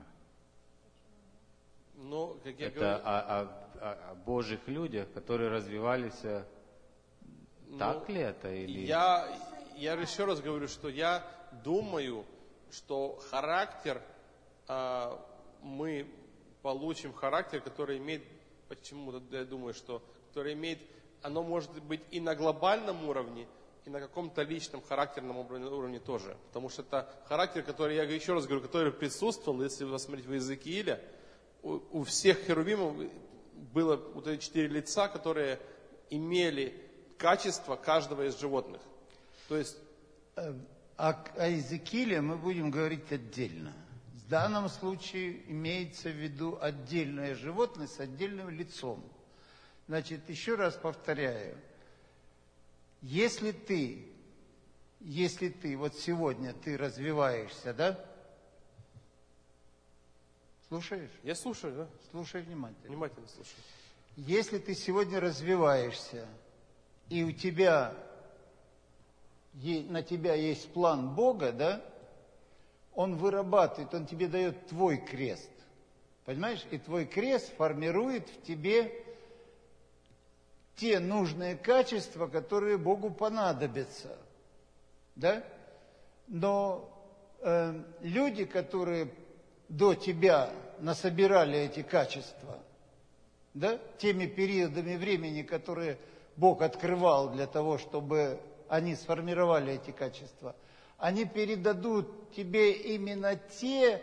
Ну, как я это говорю... о, о, о Божьих людях, которые развивались. Ну, так ли это? Или... Я, я еще раз говорю, что я думаю, что характер, а, мы получим характер, который имеет, почему я думаю, что который имеет, оно может быть и на глобальном уровне, и на каком-то личном характерном уровне тоже. Потому что это характер, который, я еще раз говорю, который присутствовал, если вы посмотрите в Иезекииле, у, у всех херувимов было вот эти четыре лица, которые имели качество каждого из животных. То есть... О, о Иезекииле мы будем говорить отдельно. В данном случае имеется в виду отдельное животное с отдельным лицом. Значит, еще раз повторяю. Если ты, если ты, вот сегодня ты развиваешься, да? Слушаешь? Я слушаю, да. Слушай внимательно. Внимательно слушаю. Если ты сегодня развиваешься, и у тебя, на тебя есть план Бога, да? Он вырабатывает, он тебе дает твой крест. Понимаешь? И твой крест формирует в тебе те нужные качества, которые Богу понадобятся. Да? Но э, люди, которые до тебя насобирали эти качества, да, теми периодами времени, которые Бог открывал для того, чтобы они сформировали эти качества, они передадут тебе именно те,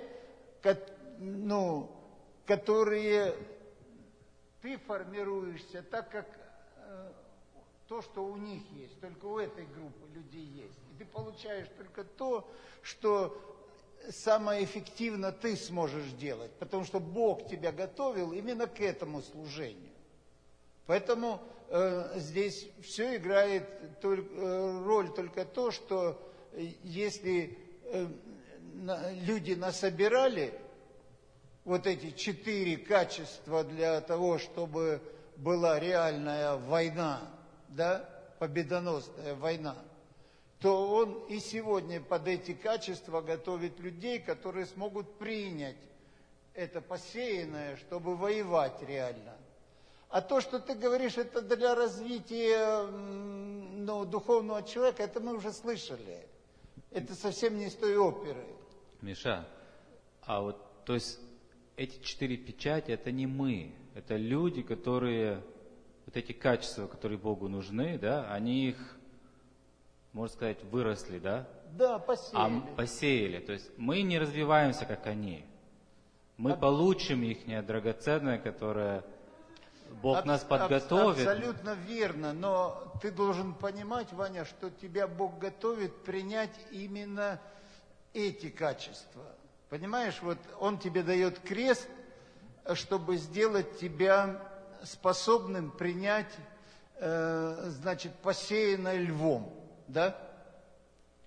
ну, которые ты формируешься так, как э, то, что у них есть, только у этой группы людей есть. И ты получаешь только то, что самое эффективно ты сможешь делать, потому что Бог тебя готовил именно к этому служению. Поэтому э, здесь все играет только, э, роль только то, что если э, на, люди насобирали вот эти четыре качества для того, чтобы была реальная война, да, победоносная война, то он и сегодня под эти качества готовит людей, которые смогут принять это посеянное, чтобы воевать реально. А то, что ты говоришь, это для развития, ну, духовного человека, это мы уже слышали. Это совсем не из той оперы. Миша, а вот, то есть, эти четыре печати, это не мы, это люди, которые, вот эти качества, которые Богу нужны, да, они их, можно сказать, выросли, да? Да, посеяли. А посеяли, то есть, мы не развиваемся, как они. Мы а... получим их драгоценное, которое Бог аб- нас подготовит. Абсолютно верно, но ты должен понимать, Ваня, что тебя Бог готовит принять именно эти качества. Понимаешь, вот Он тебе дает крест, чтобы сделать тебя способным принять, э, значит, посеянное львом, да?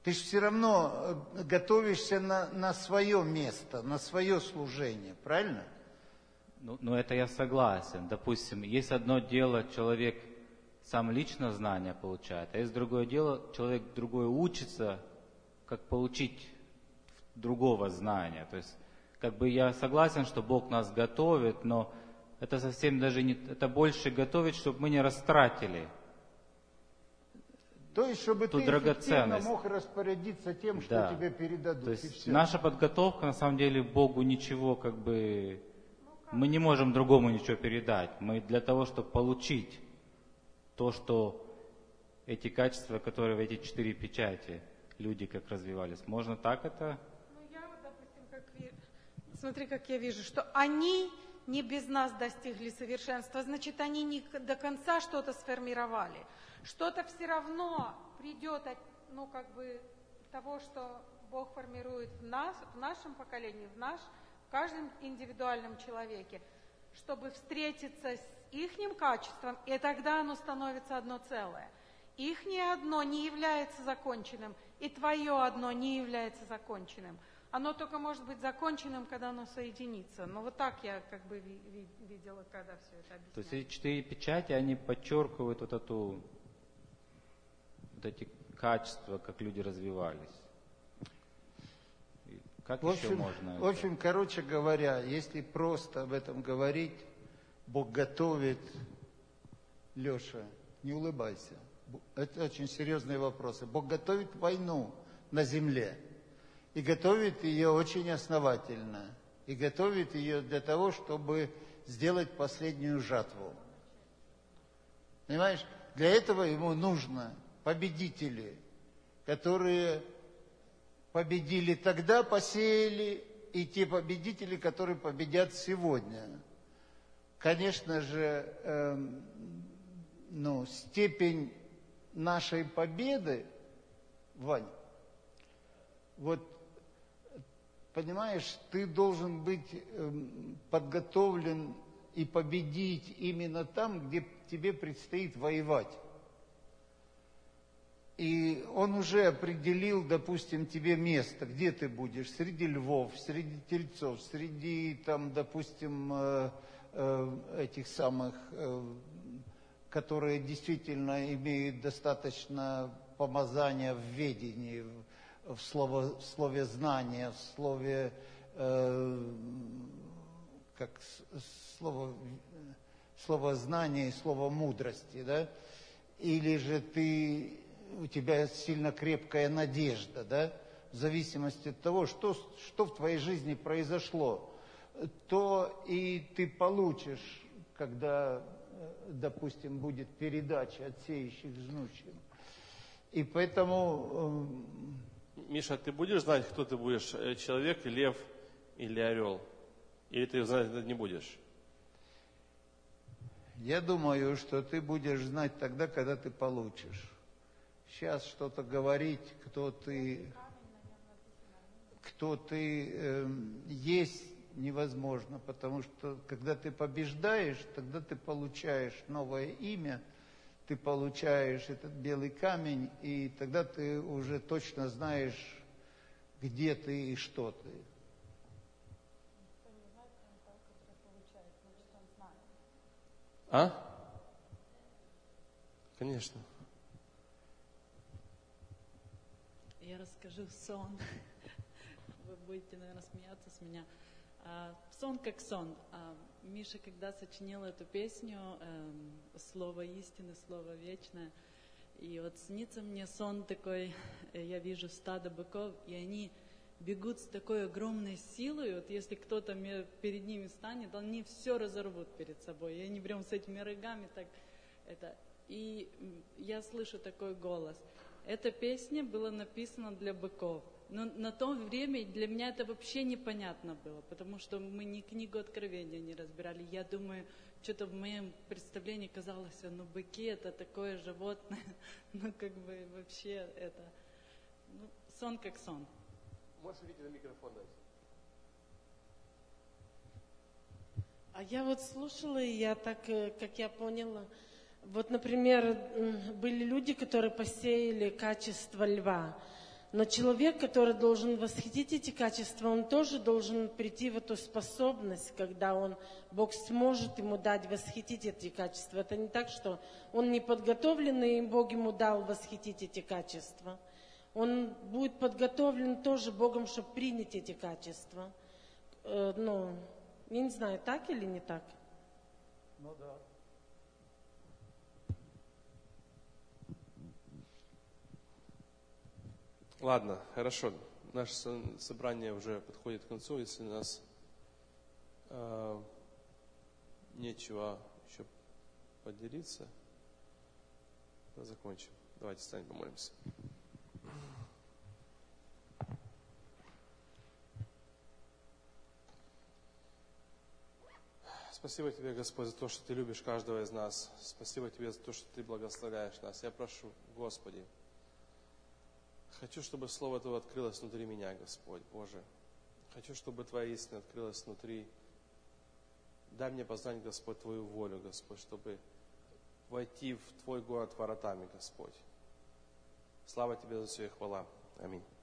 Ты же все равно готовишься на, на свое место, на свое служение, правильно? Ну, ну, это я согласен. Допустим, есть одно дело, человек сам лично знания получает, а есть другое дело, человек другое учится, как получить другого знания. То есть, как бы я согласен, что Бог нас готовит, но это совсем даже не... Это больше готовит, чтобы мы не растратили. То есть, чтобы ту ты эффективно драгоценность. мог распорядиться тем, что Да. тебе передадут. То и есть всё. наша подготовка, на самом деле, Богу ничего как бы... Мы не можем другому ничего передать. Мы для того, чтобы получить то, что эти качества, которые в эти четыре печати, люди как развивались. Можно так это? Ну, я вот, допустим, как ви- смотри, как я вижу, что они не без нас достигли совершенства, значит, они не к- до конца что-то сформировали. Что-то все равно придет от, ну, как бы, того, что Бог формирует в нас, в нашем поколении, в наш, в каждом индивидуальном человеке, чтобы встретиться с ихним качеством, и тогда оно становится одно целое. Ихнее одно не является законченным, и твое одно не является законченным. Оно только может быть законченным, когда оно соединится. Но вот так я как бы ви- ви- видела, когда все это объясняю. То есть эти четыре печати, они подчеркивают вот эту, вот эти качества, как люди развивались. И как В еще общем, можно в общем, короче говоря, если просто об этом говорить, Бог готовит, Леша, не улыбайся. Это очень серьезные вопросы. Бог готовит войну на земле. И готовит ее очень основательно. И готовит ее для того, чтобы сделать последнюю жатву. Понимаешь? Для этого ему нужно победители, которые победили тогда, посеяли, и те победители, которые победят сегодня. Конечно же, эм, ну, степень нашей победы, Вань, вот, понимаешь, ты должен быть эм, подготовлен и победить именно там, где тебе предстоит воевать. И он уже определил, допустим, тебе место, где ты будешь, среди львов, среди тельцов, среди, там, допустим, э, э, этих самых, э, которые действительно имеют достаточно помазания в ведении, в, в, слово, в слове знания, в слове, э, как с- слово, слово знания и слово мудрости, да? Или же ты... у тебя сильно крепкая надежда, да, в зависимости от того, что, что в твоей жизни произошло, то и ты получишь, когда, допустим, будет передача от сеющих жнущим. И поэтому... Миша, ты будешь знать, кто ты будешь, э, человек, лев или орел? Или ты знать это не будешь? Я думаю, что ты будешь знать тогда, когда ты получишь. Сейчас что-то говорить, кто ты, кто ты э, есть, невозможно, потому что когда ты побеждаешь, тогда ты получаешь новое имя, ты получаешь этот белый камень, и тогда ты уже точно знаешь, где ты и что ты. А? Конечно. Я расскажу сон. Вы будете, наверное, смеяться с меня. А, сон как сон. А, Миша, когда сочинил эту песню, эм, «Слово истины, слово вечное», и вот снится мне сон такой, э, я вижу стадо быков, и они бегут с такой огромной силой, вот если кто-то ме- перед ними станет, они все разорвут перед собой, и они прям с этими рогами так, это, и м, я слышу такой голос. Эта песня была написана для быков. Но на то время для меня это вообще непонятно было, потому что мы ни книгу Откровения не разбирали. Я думаю, что-то в моем представлении казалось, ну быки это такое животное, ну как бы вообще это, ну, сон как сон. Можешь видеть на микрофон дать? А я вот слушала, и я так, э, как я поняла, вот, например, м, были люди, которые посеяли качество льва. Но человек, который должен восхитить эти качества, он тоже должен прийти в эту способность, когда он, Бог сможет ему дать восхитить эти качества. Это не так, что он не подготовленный, и Бог ему дал восхитить эти качества. Он будет подготовлен тоже Богом, чтобы принять эти качества. Э, ну, я не знаю, так или не так? Ну да. Ладно, хорошо. Наше со- собрание уже подходит к концу. Если у нас э, нечего еще поделиться, то закончим. Давайте встанем, помолимся. Спасибо Тебе, Господь, за то, что Ты любишь каждого из нас. Спасибо Тебе за то, что Ты благословляешь нас. Я прошу, Господи, хочу, чтобы Слово Твое открылось внутри меня, Господь, Боже. Хочу, чтобы Твоя истина открылась внутри. Дай мне познать, Господь, Твою волю, Господь, чтобы войти в Твой город воротами, Господь. Слава Тебе за все и хвала. Аминь.